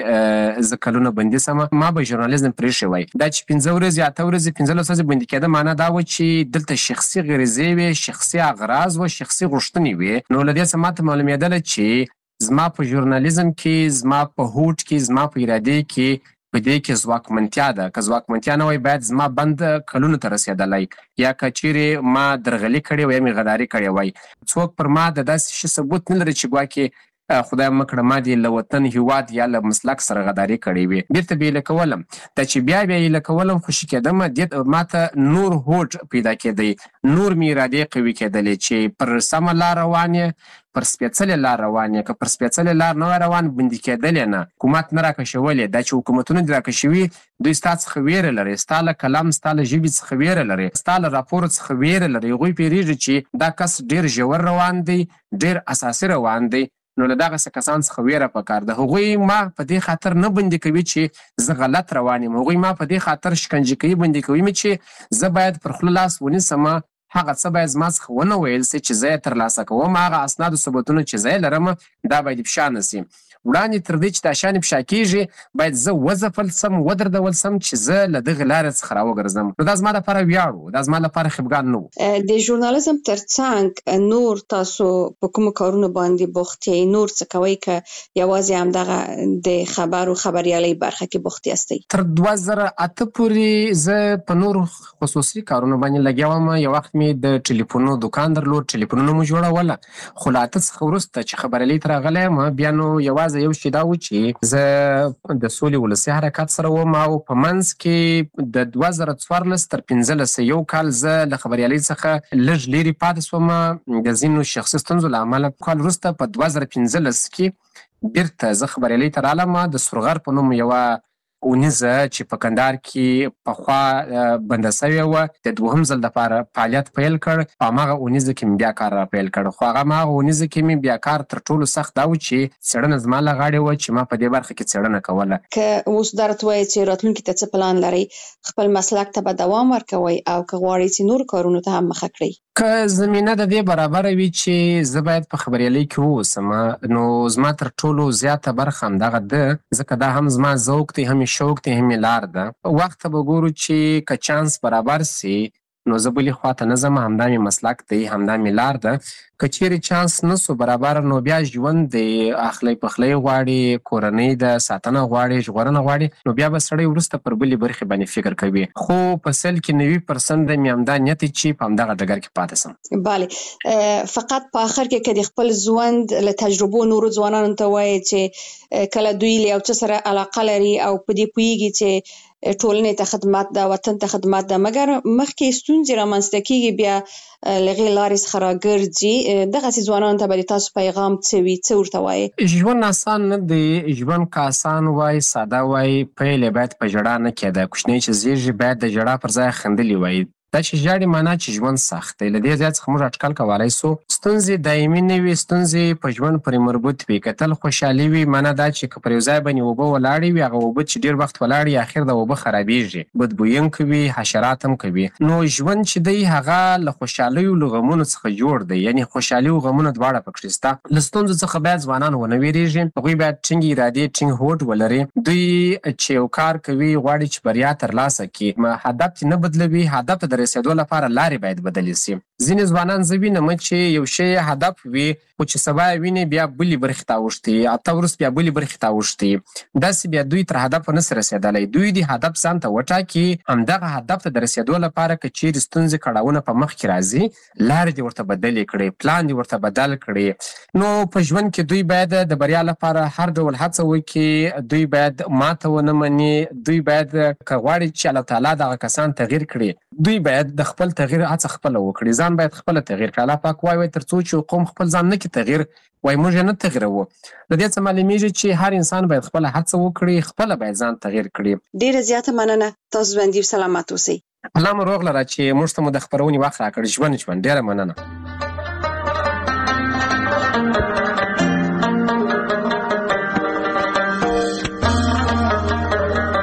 چې زه کلونه بندي سمه، ما به ژورنالیزم پرېښی وای. دا چې 15 ورځې 8 ورځې 15 ورځې بندي کېده، معنا دا و چې دلته شخصي غریزې وې، شخصي اغراض و، شخصي غوښتنې وې. نو له دې څخه ماته معلومېدله چې زما په ژورنالیزم کې، زما په هوډ کې، زما په ارادې کې په دې کې ځواکمنتیا ده. که ځواکمنتیا نه وای باید زما بند کلونو ته رسېدلی، یا که چیرې ما درغلي کړې وای یا مې غداري کړې وای. څوک پر ما د داسې شي ثبوت نه لري چې ګواکې خدای مکړه ما دې له وطن هیواد یا له مسلک سره غداري کړې وي. بیرته به یې لکولم، دا چې بیا یې لکولم خوشي کېدم، ماته نور هوډ پیدا کېدی، نور مې ارادې قوي کېدلې چې پر سمه لار روان یې، پر سپېڅلې لار روان یې. که پر سپېڅلې لار نه وای روان، بندي کېدلې نه، حکومت نه راکشولې. دا چې حکومتونه دې راکشوي، دوی ستا څخه ویره لري، ستا له کلام، ستا له ژبې څخه ویره لري، ستا له راپور څخه ویره لري. هغوی پوهېږي چې دا کس ډېر ژور روان دی، ډېر اساسي روان دی. نو له دغسې کسان څخه ویره پکار ده. هغوی ما په دې خاطر نه بندي کوي چې زه غلط روان یم، هغوی ما په دې خاطر شکنجه کوي، بندي کوي مې چې زه باید پر خوله لاس ونیسم، هغه څه باید زما څخه ونه ویل سي چې زه یې ترلاسه کوم، هغه اسناد او ثبوتونه چې زه یې لرم دا باید افشا نه سي. وړاندې تر دې چې دا شیان افشا کېږي، باید زه وځپل سم، ودردول سم چې زه له دغې لارې څخه راوګرځم. نو دا زما لپاره ویاړ و، دا زما لپاره خفګان نه و. د ژورنالیزم ترڅنګ نور تاسو په کومو کارونو باندې بوخت یې؟ نور څه کوئ که یوازې همدغه د خبر او خبریالۍ برخه کې بوخت یاستئ؟ تر 2008 پورې زه په نورو خصوصي کارونو باندې لګیا وم. یو وخت مې د ټلیفونونو دوکان درلود، ټلیفونونه مو جوړوله. خو له 8 څخه وروسته چې خبریالۍ ته راغلی یم، بیا نو یوازې یو شی دا و چې زه د سولې ولسي حرکت سره وم، او په منځ کې د 2014 تر 15 یو کال زه له خبریالۍ څخه لږ لرې پاتې شوم د ځینو شخصي ستونزو له امله. کال وروسته په 2015 کې بیرته زه خبریالۍ ته رالم. د سرغر په نوم یوه اونیزه چې په کندهار کې پخوا بنده سوې وه، د دوهم ځل دپاره فعالیت پیل کړ. په هماغه اونیزه کې مې بیا کار را پیل کړ. خو هغه اونیزه کې مې بیا کار تر ټولو سخت دا و چې څېړنه زما له غاړې وه چې ما په دې برخه کې څېړنه کوله. که اوس دا راته وایې چې راتلونکي ته څه پلان لرئ، خپل مسلک ته به دوام ورکوئ او که غواړئ چې نور کارونو ته هم مخه کړئ؟ که زمینه د دې برابره وي چې زه باید په خبریالۍ کې واوسم، نو زما تر ټولو زیاته برخه همدغه ده، ځکه دا هم زما ذوق دی، هم یې شوق دی، هم یې لار ده. وخت ته به ګورو چې که چانس برابر سي، نو زه بلې خواته نه ځم، همدا مې مسلک دی، همدا مې لار ده. که چیرې چانس نه سو برابر، نو بیا ژوند دی، اخلی پخلی غواړي، کورنۍ د ساتنه غواړي، ژغورنه غواړي، نو بیا به سړی وروسته پر بلې برخې باندې فکر کوي. خو په سل کې 90% د مې همدا نیت چې په همدغه ډګر کې پاتې سم. بله، فقط په آخر کې که د خپل ژوند له تجربو نورو ځوانانو ته وایي چې کله دوی له یو څه سره علاقه لري او په دې پوهېږي چې ټولنې ته خدمت ده، وطن ته خدمت ده، مګر مخکې ستونزې رامنځته کېږي، بیا له هغې لارې څخه راګرځي، دغسې ځوانانو ته به د تاسو پیغام څه وي؟ څه ورته وایي؟ ژوند آسان نه دی. ژوند که آسان وای، ساده وای، پیل یې باید په ژړا نه کېده. کوچنی چې زیږي باید د ژړا پر ځای خندلي وای. دا چې ژاړي معنا چې ژوند سخت دی. له دې ځای څخه موږ اټکل کولی سو ستونزې دایمي نه وي، ستونزې په ژوند پورې مربوط وي. که تل خوشحالي وي، معنا دا چې که پر یو ځای باندې اوبه ولاړې وي، هغه اوبه چې ډېر وخت ولاړې، اخر د اوبه خرابېږي، بدبویونکې وي، حشرات هم کوي. نو ژوند چې دی هغه له خوشحالیو له غمونو څخه جوړ دی، یعنې خوشحالي او غمونه دواړه پکښې شته. له ستونزو څخه باید ځوانان ونه ویرېږي، هغوی باید ټینګې ارادې، ټینګ هوډ ولري. دوی چې یو کار کوي غواړي چې بریا ترلاسه کړي، هدف یې نه بدلوي، هدف ته د رسېدو لپاره لارې باید بدلې سي. ځینې ځوانان زه وینم چې یو شی هدف وي، خو چې سبا یې ویني بیا بلې برخې ته اوښتي، هفته وروسته بیا بلې برخې ته اوښتي. داسې بیا دوی تر هدف نسي رسېدلی. دوی د هدف ځان ته وټاکي، همدغه هدف ته د رسېدو لپاره که چیرې ستونزې کړاوونه په مخ کې راځي، لارې دې ورته بدلې کړي، پلان دې ورته بدل کړي. نو په ژوند کې دوی باید د بریا لپاره هر ډول هڅه وکړي. دوی باید ماته ونه مني. دوی باید که غواړي چې الله تعالی دغه کسان تغییر کړي، دوی باید د خپل تغییر هڅه خپله وکړي. ځان باید خپله تغییر کړي. الله پاک وایي تر څو چې قوم خپل ځان نه کړي تغییر، وایي موږ یې نه تغییروو. د دې څه معلومیږي چې هر انسان باید خپله هڅه وکړي، خپله باید ځان تغییر کړي. ډېره زیاته مننه. تاسو ژوندي او سلامت اوسئ. الله مو روغ لره چې موږ ته مو د خپرونې وخت راکړ. ژوند. ډېره مننه.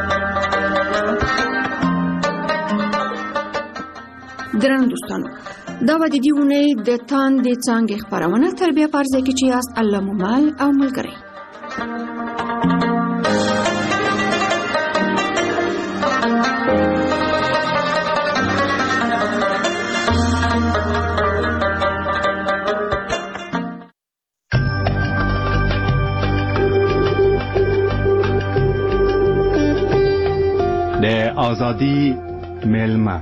درنو دوستانو، دا به د دې اونۍ د تاندې څانګې خپرونه تر بیا په هر ځای کې چې یاست الله مو مل او ملګری. د آزادی میلمه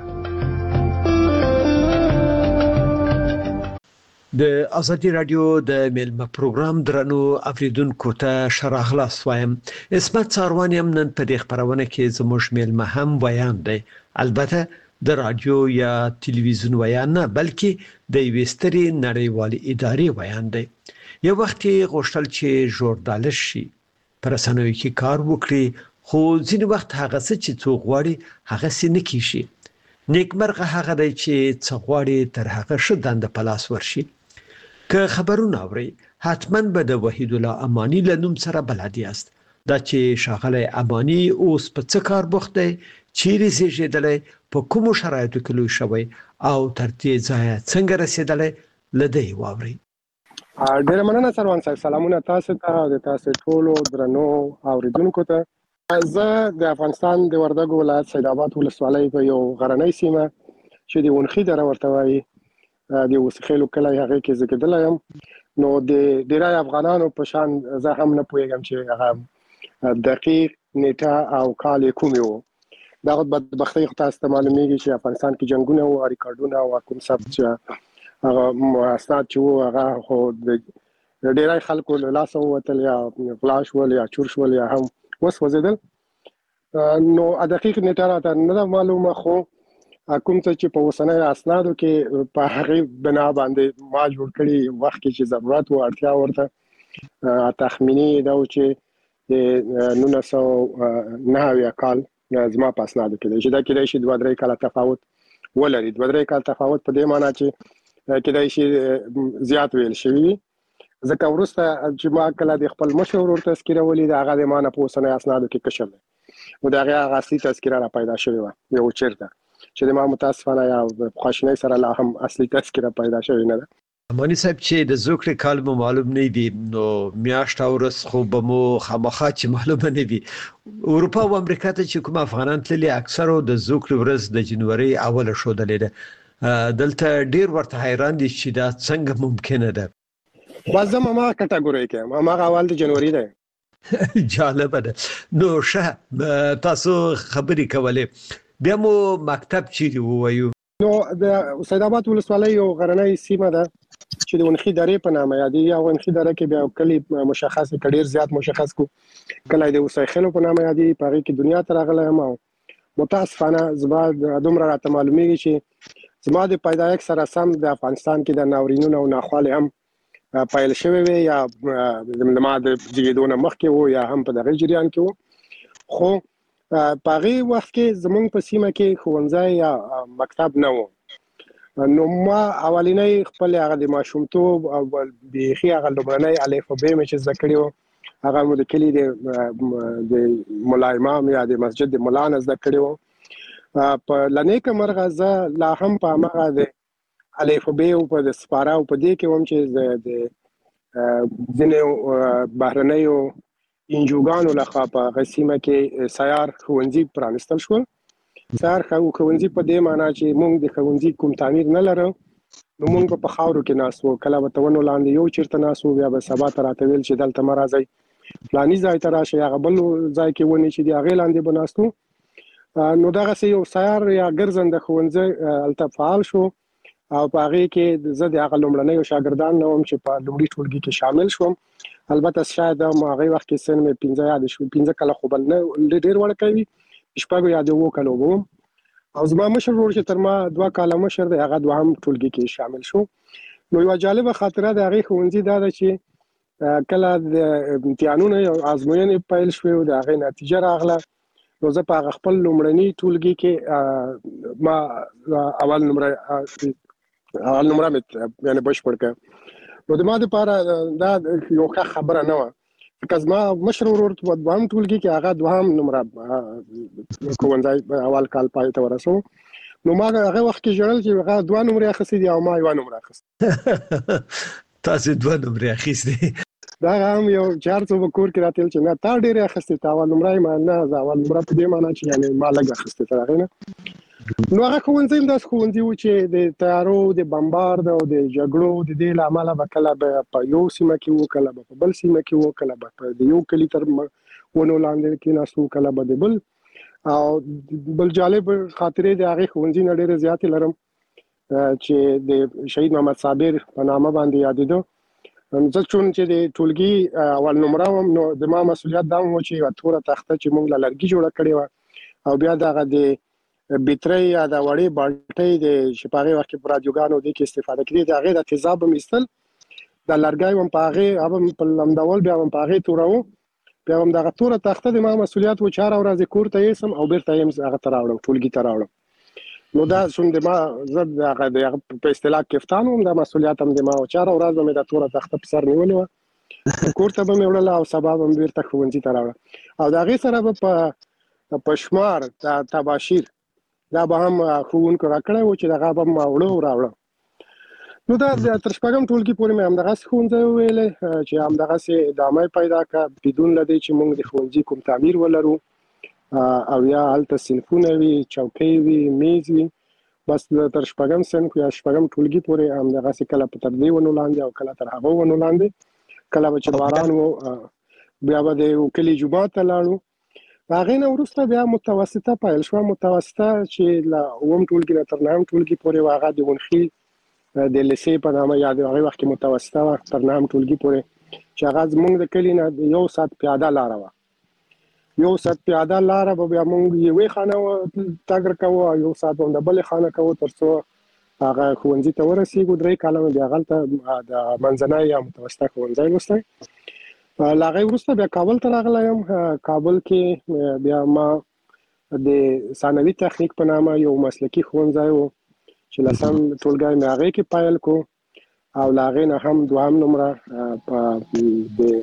د ازادي رادیو د میلمه پروګرام درنو اوریدونکو ته شراغلاس وایم. اسمت څاروانیم نن په دې خبرونه کې زموږ میلمه هم ویان دی. البته د رادیو یا ټلویزیون ویان نه بلکې د ویستري نړیوالې ادارې ویان دی. یو وخت غوښتل چې ژورنالیست شي، پر رسنیو کې کار وکړي، خو ځینې وخت هغه څه چې څوک غواړي هغه څه نه کیږي. نیکمرغه هغه دی چې څه غواړي تر هغه ښه دنده په لاس ورشي. که خبرونه اوري حتما به د وحید الله امانی له نوم سره بلد یاست. دا چې شاغله امانی اوس په څه کار بوخت دی، چیرې زیږیدلی، په کومو شرایطو کې لوی شوی او تر دې ځایه څنګه رسیدلی لدی واوري. ډیره مننه سروان صاحب. سلامونه تاسو ته او د تاسو ټولو درنو اوریدونکو ته. زه د افغانستان د وردګو ولایت سید آباد ولسوالۍ په یو غرنۍ سیمه چې د ونخي دره ورته وایي د وسخیلو کلی هغه کې زګدلای یم. نو د ډیری افغانانو په شان زه هم نه پوهیږم چې هغه دقیق نیټه او کال کوم یو. دا بدبختی خو تاسو ته معلومیږي چې افغانستان کې جنگونه او ریکارډونه او کوم څه چې هغه اسناد چې هغه خو د ډیری خلکو له لاس وتل یا فلاش ول یا چور شول یا هم وسوځیدل. نو دقیق نیټه راته نه معلومه، خو کوم څه چې په وسنۍ اسنادو کې په هغه بنا باندې ما جوړ کړی وخت کې چې ضرورت او اړتیا ورته تخمینی دا و چې 1990 کال زما په اسنادو کې چې دا کېدای شي 2-3 کال تفاوت ولري. 2-3 کال تفاوت په دې معنی چې کېدای شي زیات ویل شي. ځکه ورسته چې ما کله د خپل مشهور ورته تذکره ولې دا هغه د معنی په وسنۍ اسنادو کې کشل او دا هغه اصلي تذکره را پیدا شوی و یو چیرته چې د ما متاسفانه یا خواشنۍ سره لا هم اصلي تذکره پیدا شوی نه ده. امانی صاحب چې د زوکړې کال مو معلوم نه وي نو میاشت او ورځ خو به مو خامخا چې معلومه نه وي. اروپا او امریکا ته چې کوم افغانان تللي اکثرو د زوکړې ورځ د جنوري اوله شودلې ده. دلته ډیر ورته حیران دي چې دا څنګه ممکنه ده. بازم ما کټګوري کې ما اول د جنوري ده. جالب ده. نو شه تاسو خبرې کولې بیا مو مکتب چیرې ووایو؟ نو د سید آباد ولسوالۍ یو غرنۍ سیمه ده چې د ونخي درې په نامه یادېږي. او ونخي دره کې بیا کلی مشخص کډیر زیات مشخص کو کله د وسایخلو په نامه یادېږي. په هغه کې دنیا ته راغلی یم او متاسفانه زما دومره راته معلومیږي چې زما د پیدایښت سره سم د افغانستان کې د ناورینونو او ناخوالې هم پایل شوی وي یا د ما د زیږیدو مخکې وو یا هم په دغه جریان کې وو. خو په هغه وخت کې زمونږ په سیمه کې ښوونځی یا مکتب نه وو. نو ما اولینی خپل هغه د ماشومتوب او بیخي هغه لومړنی الف ب مې چې زده کړی وو هغه مو د کلي د مولا امام یا د مسجد د مولا نه زده کړی وو. په لنیکه مرغه زه لا هم په هغه د الف ب او په د سپاره او په دې کې هم چې د ځینې بهرنیو انجوګانو لخوا په غسیمه کې سیار ښوونځي پرانستل شول. سیار ښوونځي په دې معنی چې موږ د ښوونځي کوم تعمیر نه لرو نو موږ په خاورو کې ناست وو. کله به تونو لاندې یو چیرته ناست وو بیا به سبا ته راته ویل چې دلته مه راځئ فلاني ځای ته راشئ هغه بل ځای کې ونې چې د هغې لاندې به ناست وو. نو دغسې یو سیار یا ګرځنده ښوونځی هلته فعال شو او په هغې کې زه د هغه لومړنیو شاګردان نه وم چې په لومړي ټولګي کې شامل شوم. البته شاید ما هغه وخت کې سن مې 15 کاله خو بل نه ډېر وړکی وي 6 یا 7 کاله وم. او زما مشر ورور چې تر ما 2 کاله مشر دی هغه دوهم ټولګي کې شامل شو. نو یو جالبه خاطره د هغې ښوونځي دا ده چې کله د امتحانونه یا ازموینې پیل شوې او د هغې نتیجه راغله نو زه په هغه خپل لومړني ټولګي کې ما اول نمره مې یعنې بشپړ کړ. نو د ما دپاره دا یو ښه خبره نه وه ځکه زما مشر ورور په دوهم ټولګي کې هغه دوهم نمره ښوونځی اول کال پای ته ورسو. نو ما هغه وخت کې ژړل چې هغه 2 نمرې اخیستې دي او ما 1 نمره اخیسته. تاسو 2 نمرې اخیستې؟ دا هم یو 400 وکور کې راتل چې نه تا ډېر اخیستې تا اول نمره ما نه دا اول نمره په دې معنی چې یعنی ما لږ اخیستې تر هغه نه. نو هغه ښوونځی د ښوونځي و چې د تیارو د بمبارد او د جګړو د دې لامل به کله په یو سیمه کې و کله په بل سیمه کې و کله په یو کلی تر ونو لاندې کې ناسو کله به د بل او بل جالب خاطرې د هغه ښوونځي نه ډېر زیاتې لرم چې د شهید محمد صابر په نامه باندې یادېدو. زه چون چې د ټولګي اول نمره وم نو د ما مسؤلیت دا و چې یو توره تخته چې موږ لرګي جوړه کړې و او بیا دغه د بیترۍ یا د وړې بالټۍ د شپاغې وخت په رادیوګانو د کې استفاده کړې د هغه د تیزاب مستل د لرګي وم په هغه اب په لمدول بیا وم په هغه توره بیا وم دغه توره تخته د ما مسؤلیت و 4 ورځې کور ته یې سم او بیرته یې هغه تراوړم ټولګي تراوړم. نو دا څوم د ما زد هغه د په اصطلاح کفتانو د مسؤلیت هم د ما 4 ورځې مې د توره تخته په سر نیولې و کور ته به مې وړل او سبا به مې بیرته ښوونځي ته راوړل او د هغې سره به په شمار د تباشیر دا به هم ښوونکو راکړی و چې دغه به ما راوړه. نو دا تر شپږم ټولګي پورې مې همدغسې ښوونځی وویلی چې همدغسې ادامه پیدا کړه بدون له دې چې موږ د ښوونځي کوم تعمیر ولرو او یا هلته صنفونه وي چوکۍ وي میز وي بس تر شپږم صنف یا شپږم ټولګي پورې همدغسې کله په تر دې ونو لاندې او کله تر هغو ونو لاندې کله به چې باران و بیا به د کلي جومات ته لاړو. هغې نه وروسته بیا متوسطه پیل شوه. متوسطه چې له اووم ټولګي نه تر نهم ټولګي پورې و هغه د ونخي د لیسې په نامه یا د هغې وخت کې متوسطه وه تر نهم ټولګي پورې چې هغه زموږ د کلي نه 1 ساعت پیاده لاره وه. 1 ساعت پیاده لاره به بیا موږ یوې خانه تګ کوو او 1 ساعت هم د بلې خانه کوو تر څو هغه ښوونځي ته ورسېږو. 3 کاله مې بیا هلته د منځنی یا متوسطه ښوونځی لوستی. له هغې وروسته بیا کابل ته راغلی یم. کابل کې بیا ما د ثانوي تخنیک په نامه یو مسلکي ښوونځی و چې لسم ټولګی مې هغې کې پیل کو او له هغې نه هم 2 نمره په د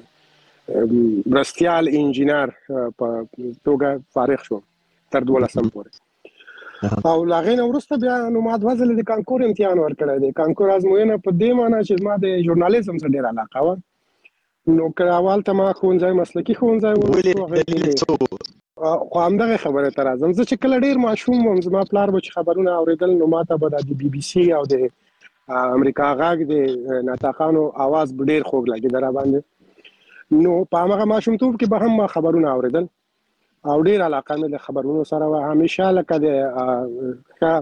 مرستیال انجینر په توګه فارغ شوم تر 12 پورې او له هغې نه وروسته بیا نو ما 2 ځله د کانکور امتحان ورکړی دی. کانکور ازموینه په دې معنی چې ما د ژورنالیزم سره ډېره علاقه وه نو که اول ته ما ښوونځی مسلکي ښوونځی خو همدغه خبرې ته راځم. زه چې کله ډېر ماشوم وم زما پلار به چې خبرونه اورېدل نو ما ته به د BBC او د امریکا غږ د ناطقانو اواز به ډېر خوږ لګېده را باندې. نو په همغه ماشومتوب کې به هم ما خبرونه اورېدل او ډېر علاقه مې د خبرونو سره وه. همیشه لکه د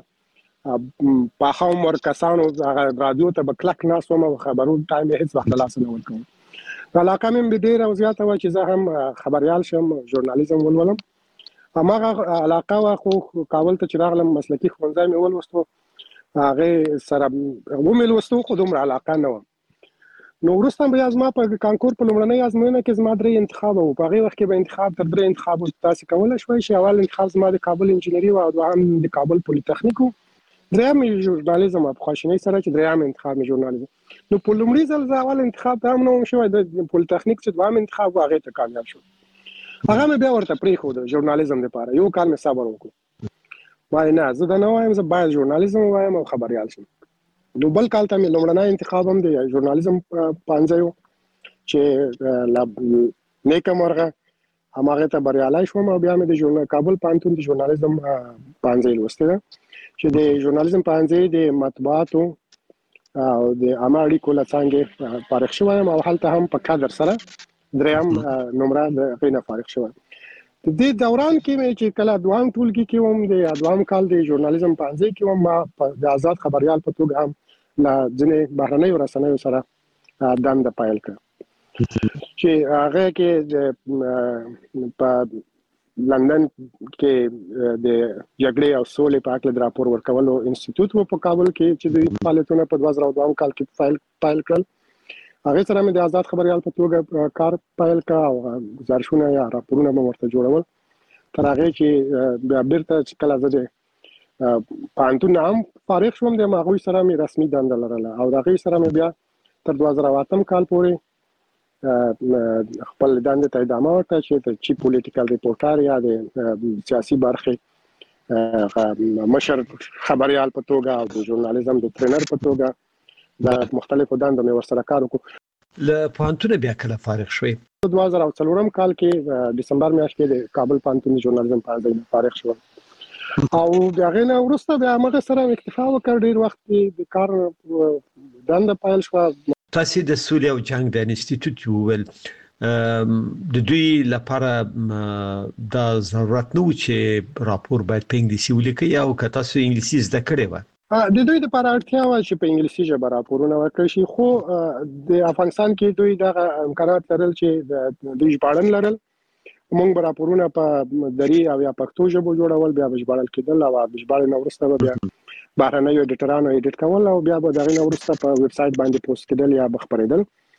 پاخه عمر کسانو هغه رادیو ته به کلک ناست وم او خبرونو ټایم یې هېڅ وخت د لاسه نه ورکوم. علاقه مې ډېره او زیاته وه چې زه هم خبریال شم ژورنالیزم ولولم. هماغه علاقه وه خو کابل ته چې راغلم مسلکي ښوونځی مې ولوستو هغې سره ومې لوستو خو دومره علاقه نه وه. نو وروسته بیا زما په کانکور په لومړنۍ ازموینه کې زما 3 انتخاب وو. په هغې وخت کې به انتخاب تر 3 انتخاب تاسې کولی شوی چې اول انتخاب زما د کابل انجینري و او دوهم د کابل پولیتخنیک و. دریم یې ژورنالیزم په خواشینۍ سره چې دریم انتخاب مې ژورنالیزم. نو په لومړي ځل زه اول انتخاب ته هم نه وم شوی. د پولیتخنیک چې دوهم انتخاب و هغې ته کامیاب شوم. هغه مې بیا ورته پرېښود ژورنالیزم دپاره. یو کال مې صبر وکړو. وایي نه زه دا نه وایم زه باید ژورنالیزم ووایم او خبریال شم. نو بل کال ته مې لومړنی انتخاب هم د ژورنالیزم پانځی و چې نیکه مرغه هماغې ته بریالی شوم او بیا مې د کابل پوهنتون د ژورنالیزم پانځی لوستې ده چې د ژورنالیزم پانځی د مطبوعاتو او د عامه اړیکو له څانګې فارغ شوی یم او هلته هم په کادر سره 3 نمره د هغې نه فارغ شوی. د دې دوران کې مې چې کله 2م ټولګي کې وم د 2م کال د ژورنالیزم پانځی کې وم ما د آزاد خبریال په توګه هم له ځینې بهرنیو رسنیو سره دنده پیل کړه چې هغه کې په لندن کې د جګړې او سولې په اړه د راپور ورکولو انسټیټیوټ و په کابل کې چې د فعالیتونه په 2002 کال کې پیل کړل. هغه سره مې د آزاد خبریال په توګه کار پیل کړ او گزارشونه یا راپورونه مې ورته جوړول تر هغه چې بیا بیرته چې کله زه پوهنتون هم فارغ شوم د هغوی سره مې رسمي دنده لرله او د هغې سره مې بیا تر 2008 کال پورې خپل دندې ته ادامه ورکړه چې د چیف پولیټیکل ریپورټر یا د سیاسي برخې مشر خبريال په توګه او د ژورنالیزم د ټرینر په توګه د مختلفو دندو مې ورسره کار وکړ. له پوهنتون بیا کله فارغ شوې؟ 2004 کال کې دسمبر میاشت کې د کابل پوهنتون ژورنالیزم په اړه فارغ شوم او بیا غوښنه ورسته بیا موږ سره اکتفا وکړ. ډیر وخت کې د کار دنده پایل شو. تاسو د سولې او جنگ د انسټیټیوټ ویل د دوی لپاره د ضرورت نو چې راپور باید په انګلیسي ولیکي او که تاسو انګلیسي زده کړی و د دوی لپاره اړتیا و چې په انګلیسي ژبه راپورونه ورکړي شي، خو د افغانستان کې دوی د امکانات لرل چې د دوی ژباړن لرل. موږ راپورونه په دری او یا پښتو ژبه جوړول، بیا ژباړل کېدل او ژباړن وروسته بیا بهرنۍ ایډیټرانو ایډیټ کول او بیا به دغه وروسته په ویب سټ باندې پوسټ کېدل یا بخبرېدل.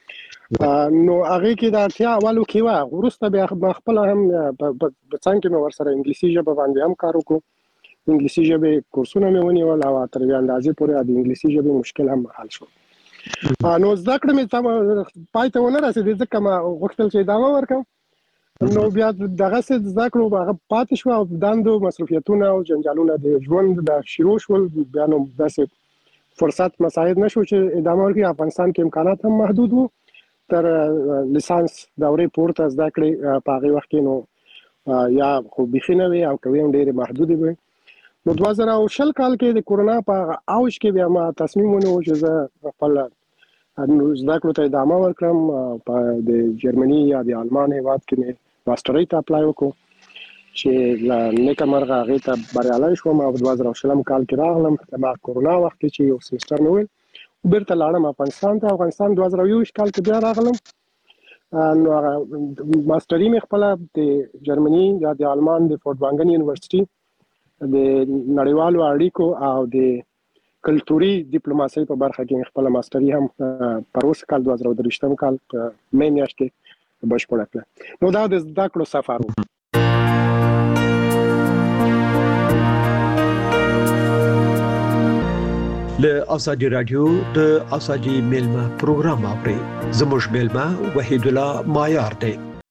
نو هغه کې د اړتیا اولو کې و، وروسته بیا خپل هم په څنګه نو ورسره انګلیسي ژبه باندې هم کار وکړو. انګلیسي ژبه کورسونه مې ونیول او تر یو اندازې پورې د انګلیسي ژبه مشکل هم حل شو. نو زده کړې مې پای ته ونه رسېدې ځکه ما غوښتل چې ادامه ورکړم. نو بیا دغه څه زده کړو هغه پاتې شو او دندو مصروفیتونه او جنجالونه د ژوند د شروع شول. بیا نو داسې فرصت مساعد نشو چې ادامه ورکړي. افغانستان کې امکانات هم محدود وو. تر لیسانس دورې پورته زده کړې په هغه وخت کې نو یا خو بيخي نه وي او کوي هم ډېر محدود وي. نو 2020 کال کې د کورونا په اوج کې بیا ما تصمیم ونیو چې زه خپل زده کړو ته ادامه ورکړم. په د جرمني یا د آلمان هیواد کې مې ماسترۍ ته اپلای وکړو چې نیکه مرغه هغې ته بریالی شوم او 2020 کال کې راغلم. ما کورونا وخت کې چې یو سمستر مې ویل بیرته لاړم افغانستان ته. افغانستان 2021 کال کې بیا راغلم. نو ماسترۍ مې خپله د جرمني یا د آلمان د فورټوانګن یونیورسيټي د نړیوالو اړیکو او د کلتوري ډیپلوماسۍ په برخه کې خپل ماسترۍ هم پروس کال 2023 کال په مې میاشت کې بشپړه کړه. نو دا د زده کړو سفر و. له ازادي رادیو د ازادي ملما پروګرام اوري. زموږ ملما وحید الله مایار دی.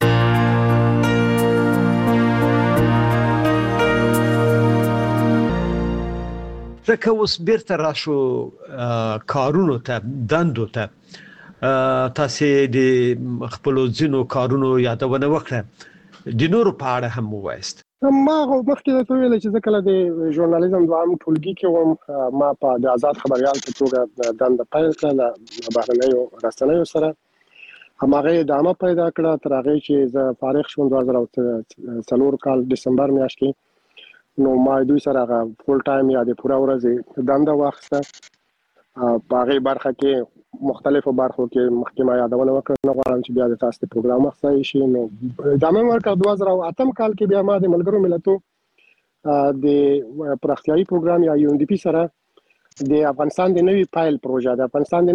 زکه اوس بیرته راشو کارونو ته دندو ته. تاسو د خپل ځینو کارونو یادونه وکړه، د نورو په اړه هم وایست. ما مخکې ته ویل چې ځکه د ژورنالیزم دوام ټولګي کې وم. ما په د آزاد خبريال په توګه دنده پیل کړه بهرنیو رسنیو سره. هماغه ادامه پیدا کړه تر هغه چې زه فارغ شوم 2004 کال دسمبر میاشت کې. نو ما دوی سره فول ټایم یا د پوره ورځ دنده واخیسته. په هغه برخه کې مختلفو برخو کې مخکې ما یادونه وکړه. نو غواړم چې بیا د تاسو په پروګرام مخصوص شي. نو ادامه ورکړه. 2008 کال کې بیا ما د ملګرو ملتو د پراختیايي پروګرام یا UNDP سره د افغانستان د نوي پایل پروژه د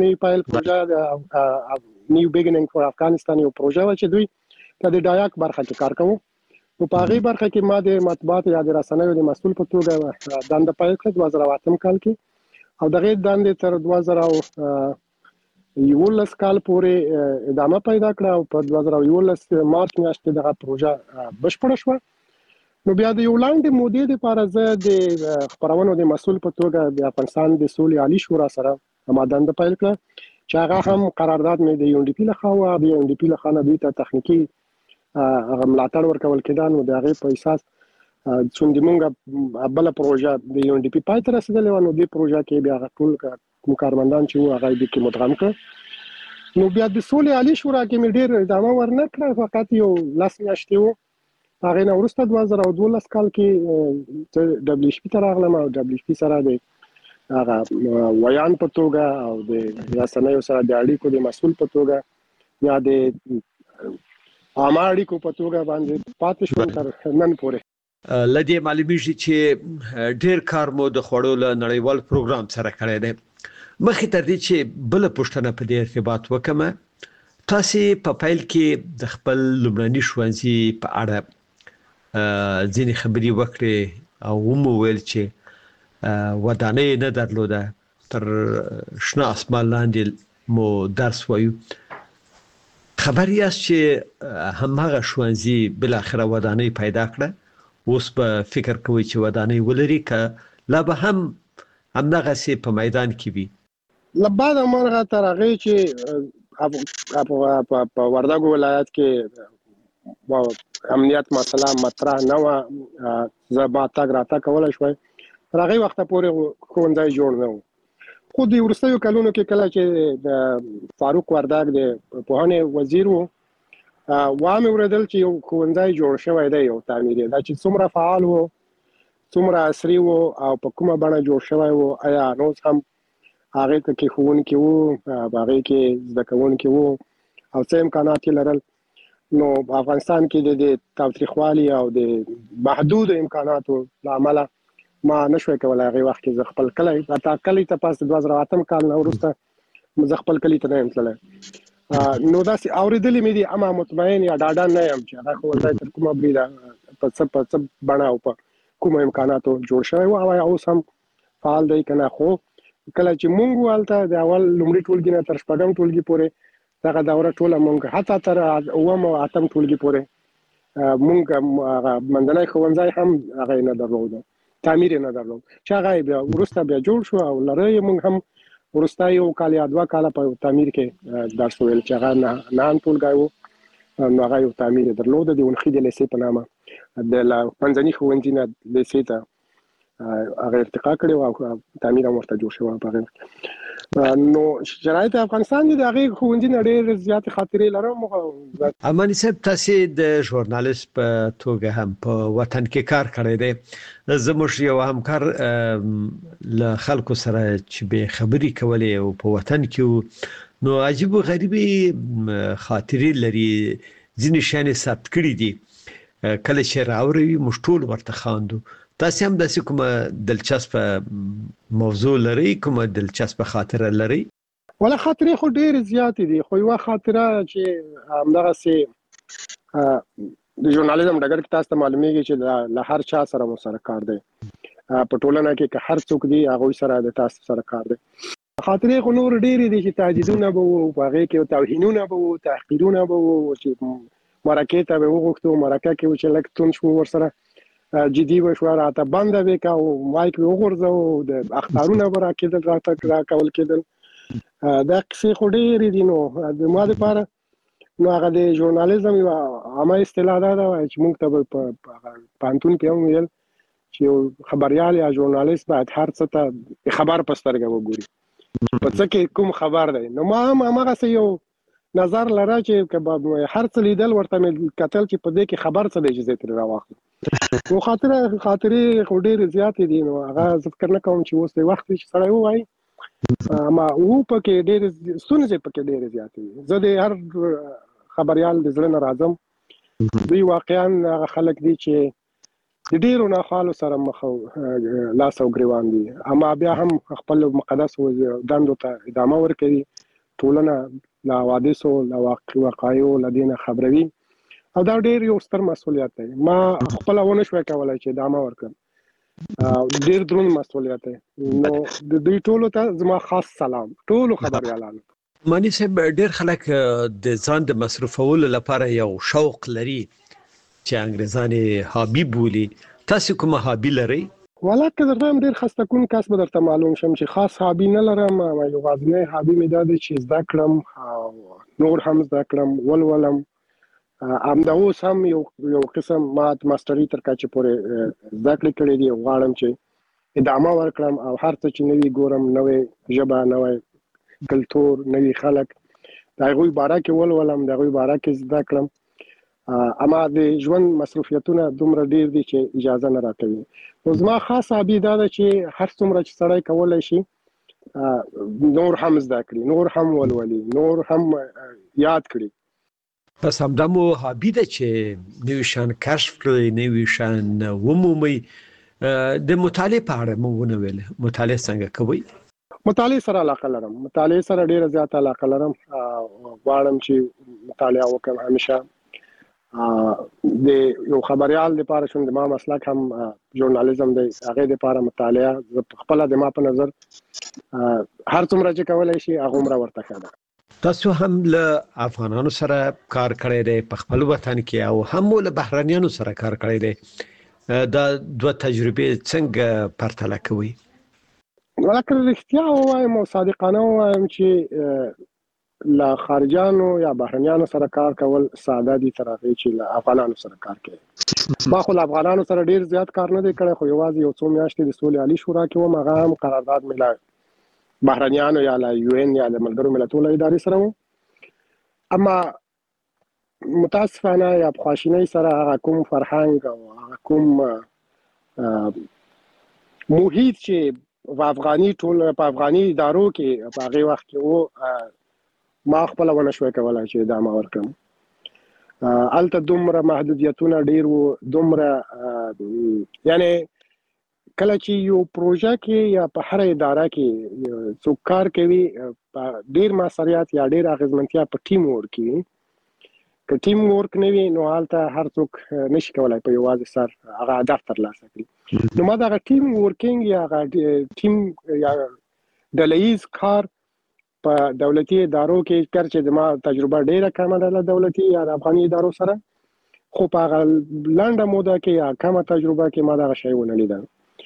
نیو بیګینینګ فور افغانستان یو پروژه و چې دوی د ډایاک برخه کې کار کوي. نو په هغه برخه کې ما د مطبوعات یا د رسنیو د مسؤل په توګه دنده پیل کړه 2008 کال کې او دغه دنده تر 2011 کال پورې ادامه پیدا کړه او په 2011 مارچ میاشت کې دغه پروژه بشپړه شوه. نو بیا د یو لاندې مودې لپاره زه د خبرونو د مسؤل په توګه د افغانستان د سولې عالی شورا سره ما دنده پیل کړه چې هغه هم قرارداد مې د UNDP لخوا او د UNDP لخوا نه دوی ته تخنیکی ملاتړ ورکول کېده. نو د هغه په اساس چې موږ بل پروژه د UNDP پای ته رسیدلې و. نو د پروژه کې بیا ټول کارمندان چې هغه د کې مدغم کړ. نو بیا د سولې عالی شورا کې مې ډېر ادامه ورنکړه، فقط یو لاس میاشتې و. هغه نه وروسته 2012 کال کې WHP ته راغلم او WHP سره د هغه ویان په توګه او د رسنیو سره د اړیکو د مسؤل په توګه یا د عامه اړیکو په توګه باندې پاتې شوم تر نن پورې. لدې معلومیږي چې ډېر کار مو د خوړو له نړیوال پروګرام سره کړی دی. مخکې تر دې چې بل پوښتنه په دې ارتباط وکم، تاسو په پیل کې د خپل لومړني ښوونځي په اړه ځینې خبرې وکړې او مو ویل چې ودانۍ نه درلوده، تر شنه اسمان لاندې مو درس وایو. خبر یاست چې هماغه ښوونځي بل اخره ودانۍ پیدا کړه اوس په فکر کوي چې ودانۍ ولري که لا به هم همدغه سي په میدان کې وي. لبعد مرغه تر هغه چې په وردګو ولایت کې امنیت مسله مطرح نه و، زما تاګ راته کولای شوی تر هغه وخت پورې ښوونځی جوړ نه و. خو د وروستیو کلونو کې کله چې د فاروق وردګ د پوهنې وزیر و وامه ورېدل چې یو ښوونځی جوړ شوی دی، یو تعمیري دا چې څومره فعال و څومره عصري و او په کومه بڼه جوړ شوی و، آیا نو هم هغه کې ښوونکي وو، هغه کې زده کوونکي وو او څه امکانات لرل. نو په افغانستان کې د تاوتریخوالي او د محدود امکاناتو لامل ما نشوي کولای هغه وخت کې ز خپل کلی ته پاس 2008 کال نه وروسته ز خپل کلی ته نه تللی. نو دا سي اوریدلې مې دي اما مطمئن یا ډاډه نه یم چې هغه ولای تر کومه بریده په څه بڼه او په کومه امکاناتو جوړ شوی او اوس هم فعال دی کنه. خو کله چې مونږ والته د اول لومړي ټولګي نه تر شپږم ټولګي پورې دغه دوره ټوله مونږ حتی تر اوم او اتم ټولګي پورې مونږ منځنی ښوونځی هم هغه نه درلود، تعمیر نه درلود چې هغه بیا وروسته بیا جوړ شو او لري مونږ هم وروسته یو کال یا دوه کاله په تعمیر کې درس ویل چې هغه نه ټولګی و، نو هغه یو تعمیر درلود د ونخې د لیسې په نامه د منځني ښوونځي نه لیسې ته هغه ارتقا کړی او تعمیر هم ورته جوړ شوی په هغه. نو شرایط افغانستان د هغه ښوونځي نه ډېر زیات خاطرې لرم. امانی صاحب تاسو د ژورنالیست په توګه هم په وطن کې کار کړی دی، زموږ یو همکار له خلکو سره چې به خبري کولې او په وطن کې نو عجیب او غریبي خاطرې لري، ځینې شان ثبت کړی دي کله چې راوړي موږ ټول ورته خواندو. تاسو هم د کومه دلچسپ موضوع لري، کومه دلچسپ خاطره لري؟ ولا خاطرې خو ډېر زیات دي، خو یو خاطره چې همدغه سي د ژورنالیزم ډګر کې تاسو ته معلومیږي چې له هر چا سره مو سره کار دی په ټولنه کې، که هر څوک دی هغه سره د تاسو سره کار دی. خاطرې خو نور ډېر دي چې تهدیدونه به وو، هغه کې توهینونه به وو، تحقیرونه به وو، چې مرکه ته به وغوښتو مرکه کې چې لکتون شو ورسره جدي وشو راته بند وکا او مایک وغورځو د اخطارونه براکېدل راته کول کېدل. دا څه خو ډېر دي. نو د ما لپاره نو هغه د ژورنالیزم یو عامه اصطلاح ده چې موږ ته په پانتون کې هم ویل چې خبريال یا ژورنالیست باید هر څه ته خبر پسترګه وګوري په څه کې کوم خبر دی. نو ما هم هغه یو نظر لره چې هر څه لیدل ورته کتل چې په دې کې خبر څه دی چې زه تر راوخلم. نو خاطرې خو ډېرې زیاتې دي. نو هغه زه فکر نه کوم چې اوس د وخت چې سړی ووایي اما و پکې ډېرې ستونزې پکې ډېرې زیاتې دي. زه د هر خبريال د زړه نه راځم، دوی واقعا هغه خلک دي چې د ډېرو ناخوالو سره مخ لاس او ګریوان دي، اما بیا هم خپل مقدس دندو ته ادامه ورکوي، ټولنه لا حوادثو لا واقعیو لدینه خبروي او دا ډېر یو ستر مسؤلیت دی. ما خپل ونه شوي کولای چې ادامه ورکړم، ډېر دروند مسؤلیت دی. نو د دوی ټولو ته زما خاص سلام، ټولو خبريالانو. مانی صاحب ډېر خلک د ځان د مصرفولو لپاره یو شوق لري چې انګريزانه هابي بولي، تاسو کومه هابي لري؟ ولکه درته ډېر خسته کوم کس به درته معلوم شم چې خاص هابي نه لرم. یو غازنه هابي مې دا دی چې زده کړم او نور هم زده کړم ولولم. همدا اوس هم یو قسم ما ماستري تر کچې پورې زده کړې کړې دي، غواړم چې ادامه ورکړم او هر څه چې نوی ګورم، نوې ژبه، نوې کلتور، نوی خلک، د هغوی باره کې ولولم، د هغوی باره کې زده کړم. اما د ژوند مصروفیتونه دومره ډیر دي چې اجازه نه راکوي. نو زما خاص هابي دا ده چې هر څومره چې سړی کولی شي نور هم زده کړي، نور هم ولولي، نور هم یاد کړي. پس همدا مو هابي ده چې نوي شیان کشف کړئ، نوي شیان ومومئ. د مطالعې په اړه مو ونه ویل، مطالعه څنګه کوئ؟ مطالعه سره علاقه لرم، مطالعه سره ډیره زیاته علاقه لرم. غواړم چې مطالعه وکړم همیشه. د یو خبريال لپاره شوم، د ما مسلک هم ژورنالیزم دی، هغه لپاره مطالعه خپل د ما په نظر هر څومره چې کولای شي هغه عمره ورته کړه. تاسو هم له افغانانو سره کار کړی دی په خپل وطن کې او هم له بهرانيانو سره کار کړی دی. دا دوه تجربې څنګه پرتله کوي؟ ولکه رښتیا وایم او صادقانه وایم چې لا خارجانو یا بهرنیانو سره کار کول ساده دي تر هغه چې لا افغانانو سره کار کوي. ما خو له افغانانو سره ډیر زیات کار نه دی کړی، خو یوازې یو څو میاشتې د سولې عالی شورا کې وم، هغه هم قرارداد ملا بهرنیانو یا لا یو ان یا د ملګرو ملتونو ادارې سره و. اما متاسفانه یا بخواشینۍ سره هغه کوم فرهنګ او هغه کوم محیط چې په افغاني ادارو کې په هغه وخت کې و ما خپل ونه شوي کولای چې دا ما ورکم. الته دومره محدودیتونه ډیر وو، دومره یعنی کله چې یو پروژه کې یا په هر اداره کې څوک کار کوي ډیر مسؤلیت یا ډیر اغیزمنتیا په ټیم ورک کې. که ټیم ورک نه وي نو حالته هر څوک نشي کولای په یوازې سر هغه هدف ترلاسه کړي. نو ما دا ټیم ورکینګ یا ټیم یا ډلهیز کار په دولتي ادارو کې کړ چې ما تجربه ډیره کمه ده دولتي یا افغاني ادارو سره، خو په هغه لنډه موده کې یا کمه تجربه کې ما دا شی ونه لیدل.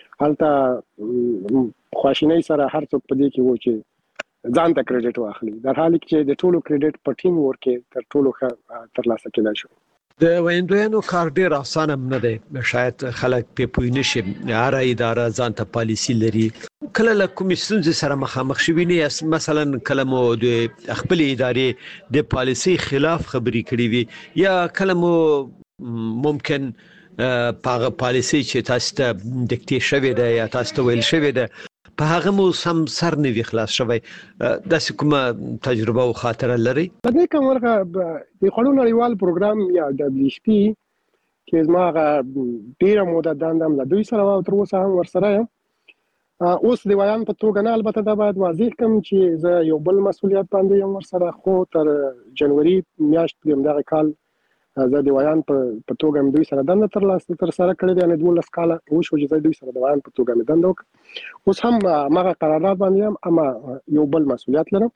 حالته خواشینۍ سره هر څوک په دې کې و چې ځان ته کریډټ واخلي، در حال کې د ټولو کریډټ په ټیم ورک تر ټولو ترلاسه کېدای شو. د ویندویانو کار ډیر اسانه نه دی، شاید خلک په پوی نشي، هر اداره ځان ته پالیسی لري. کله له کومې ستونزې سره مخامخ شوي نه، مثلا کله مو د خپل ادارې د پالیسی خلاف خبرې کړې وي یا کله مو ممکن پاغه پالیسی چې تاسو ته دکتې شوی ده یا تاسو ته ویل شوی ده په هغه مو سم سر نه وی خلاص شوی، داسې کومه تجربه او خاطره لري؟ په دې کوم ورغه د خړو نړیوال پروګرام یا WHP کې زما ډیره موده داندم له دوی سره او تر اوسه هم ورسره یم. اوس د ویان په توګه نه، البته دا باید واضح کوم چې زه یو بل مسؤلیت باندې یم ورسره، خو تر جنوري میاشت کې دغه کال زه د ویان په توګه دوی سره دنده تر سره کړې ده، یعنی 12 کاله وشو چې دوی سره د ویان په توګه مې دنده وکړه. اوس هم ماغه قرارداد باندې یم، اما یو بل مسؤلیت لرم.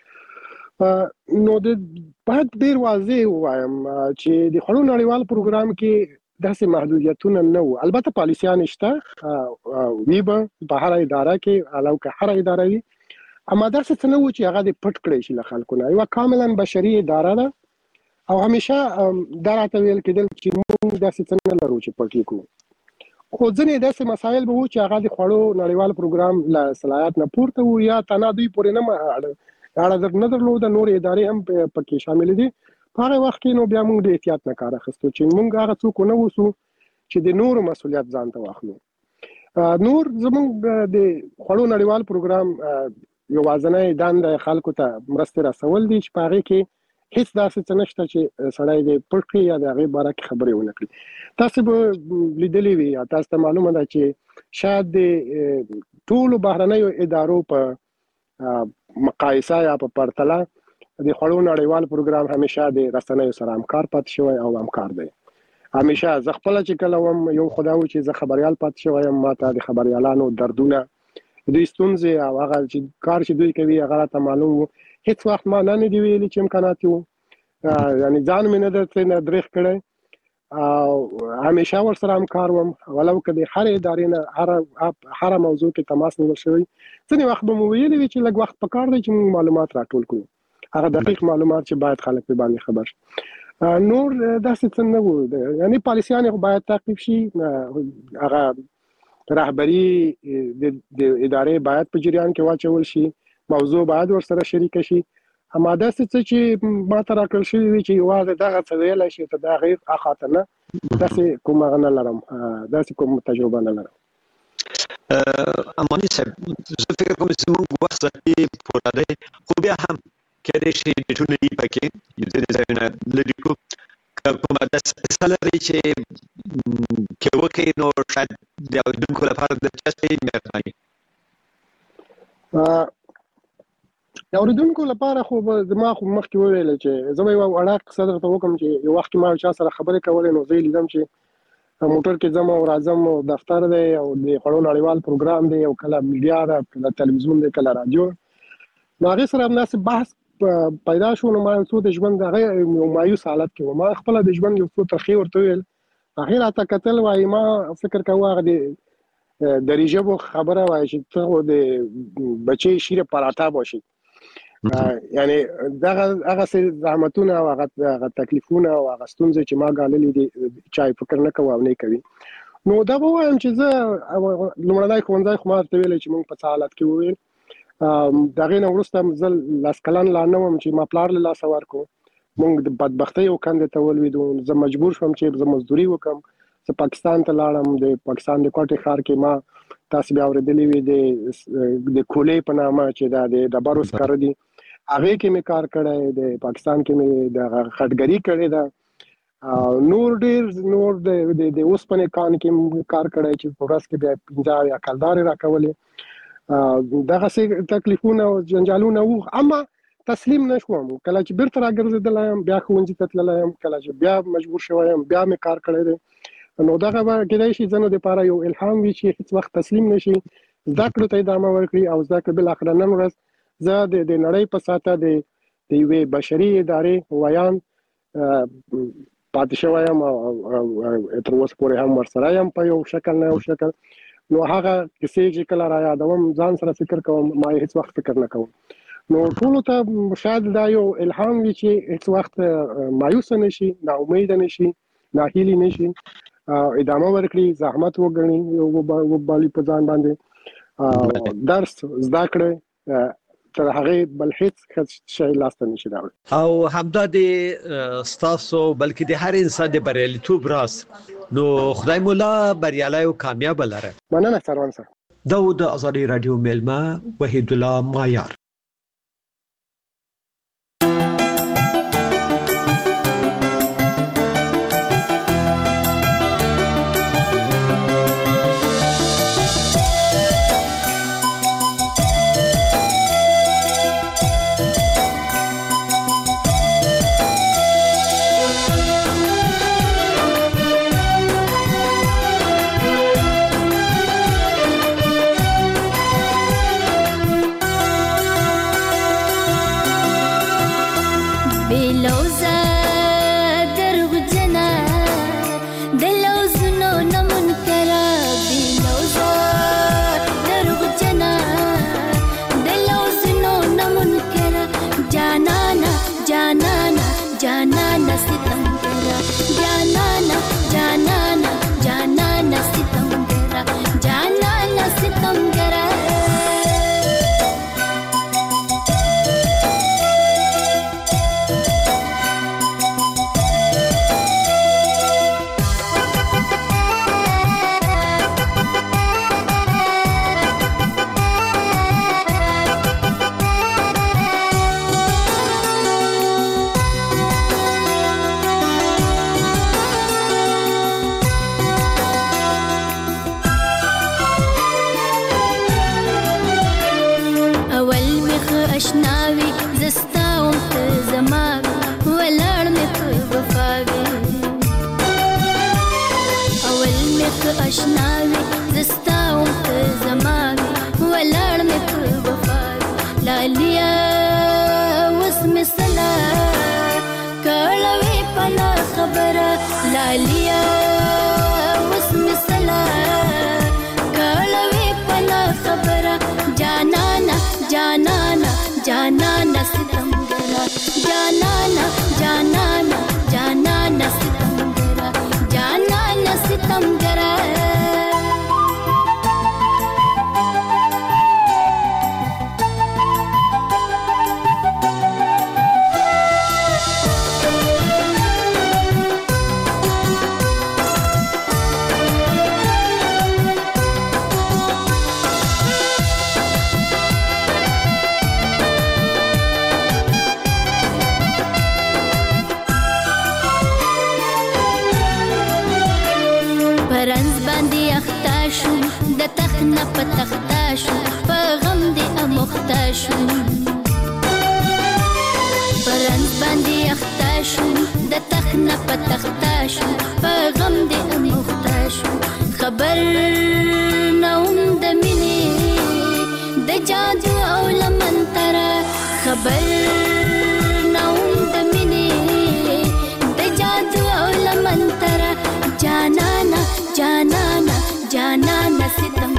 نو د باید ډیر واضح وایم چې د خړو نړیوال پروګرام کې داسې محدودیتونه نه وو. البته پالیسیان شته وی په هر اداره کې، علاوه که هر اداره وي، اما داسې څه نه وو چې هغه د پټ کړی شي له خلکو نه. یو کاملا بشري اداره ده او همیشه دا راته ویل کېدل چې موږ داسې څه نه لرو چې پټ کړو. خو ځینې داسې مسایل به وو چې هغه د خړو نړیوال پروګرام له صلاحیت نه پورته وو یا تنها دوی پورې نه درلوده، نور ادارې هم پکې شامل دي. په هغه وخت کې نو بیا موږ د احتیاط نه کار اخیستو چې موږ هغه څوک نه ووسو چې د نورو مسؤلیت ځان ته واخلو. نور زموږ د خړو نړیوال پروګرام یوازینۍ دنده خلکو ته مرستې رسول دي چې په هغې کې هیڅ داسې څه نشته چې سړی د پټ کړي یا د هغې باره کې خبرې ونه کړي. تاسو به لیدلي وي یا تاسو ته معلومه ده چې شاید د ټولو بهرنیو ادارو په مقایسه یا په پرتله د خړو نړیوال پروګرام همیشه د رسنیو سره همکار پاتې شوی او همکار دی. همیشه زه خپله چې کله وم یو خدا و چې زه خبریال پاتې شوی یم، ما ته د خبریالانو دردونه، دوی ستونزې او هغه چې کار چې دوی کوي هغه راته معلوم و. هیڅ وخت ما نه دی ویلي چې امکانات وو، یعنی ځان مې نه درته درېخ کړی او همیشه ورسره همکار وم، ولو که د هر ادارې نه هر موضوع کې تماس نیول شوی. ځینې وخت به مو ویلي وي چې لږ وخت پکار دی چې موږ معلومات راټول کړو، هغه دقیق معلومات چې باید خلک په باندې خبر شي. نور داسې څه نه وو، یعنی پالیسیان باید تعقیب شي، هغه رهبری د ادارې باید په جریان کې واچول شي، موضوع باید ورسره شریک شي. اما داسې څه چې ما ته راکړل شوي وي چې یوازې دغه څه ویلی شي ته دا غیر اخاطه نه، داسې کوم هغه نه لرم، داسې کوم تجربه نه لرم. اماني صاحب، زه فکر کوم چې موږ وخت ځکه پوره دی، خو بیا هم کېدای شي ډېټونه یې پکې ځینې ځایونه لرې کړو. که کومه داسې قصه لرئ چې که وکړئ نو شاید د اورېدونکو لپاره دلچسپه مهرباني. د اورېدونکو لپاره خو زما خو مخکې وویل چې زه به یوه وړه قصه درته وکړم چې یو وخت کې ما یو چا سره خبرې کولې، نو زه یې لیدم چې موټر کې ځم او راځم او دفتر دی او د خړو نړیوال پروګرام دی او کله میډیا ده، کله تلویزیون دی، کله رادیو. نو هغې سره همداسې بحث پیدا شو. نو ما یو څو د ژوند هغه یو مایوس حالت کې وم، ما خپله د ژوند یو څو ترخې ورته وویل هغه راته کتل وای ما فکر کوم هغه د ریجبو خبره وای چې ته د بچي شیره پراټا باشي یعنی هغه زحمتونه او هغه تکلیفونه او هغه ستونزې چې ما غاللې دي چای فکر نه کوم او نه کوي نو دا وایم چې زه لومړنۍ ښوونځی خو ما ته ویل چې موږ په حالت کې وویل دغه نو ورسته زل لاس کلان لا نه وم چې ما پلار له لاس ورکو موږ د بدبختۍ او کندې ته ولویدو زه مجبور شوم چې زه مزدوري وکم زه پاکستان ته لاړم د پاکستان د کوټې ښار کې ما تاسو بیا اورېدلې وي د کولې په نامه چې دا د ډبرو سکاره دي هغه کې مې کار کړی د پاکستان کې مې د خټګری کړی دا نور ډیر د اوسپنې کان کې کار کړی چې په ورځ کې بیا 15 یا کلدار راکولې دغه څه تکلیفونه او جنجالونه وو اما تسلیم نشوم کله چې بیرته راګرځیدلم بیا ښوونځي ته تللم کله چې بیا مجبور شوم بیا مې کار کړی دی نو دغه کېدای شي زنه د پاره یو الهام وي چې هیڅ وخت تسلیم نشي زده کړو ته ادامه ورکړي او زده کړو بل اخر نن ورځ زه د نړۍ په ساته د یوې بشري ادارې ویان پاتې شوم او تر اوسه پورې هم ورسره یم په یو شکل نه یو شکل نو هغه کیسې چې کله را یادوم ځان سره فکر کوم ما هیڅ وخت فکر نه کوم نو ټول ته شاید دا یو الهام وي چې هیڅ وخت مایوس نشي نا امید نشي ناهیلي نشي ادامه ورکړي زحمت وګڼي او بالي په ځان باندې درس زده کړي تر هغه بل هیڅ شی لاسته نشي راوړي او همدا د ستاسو بلکې د هر انسان د بریالیتوب راز نو خدای مولا بریالي او کامیاب لره مننه سروان صاحب دا د ازادي رادیو ملما وحید الله مایار جان ستم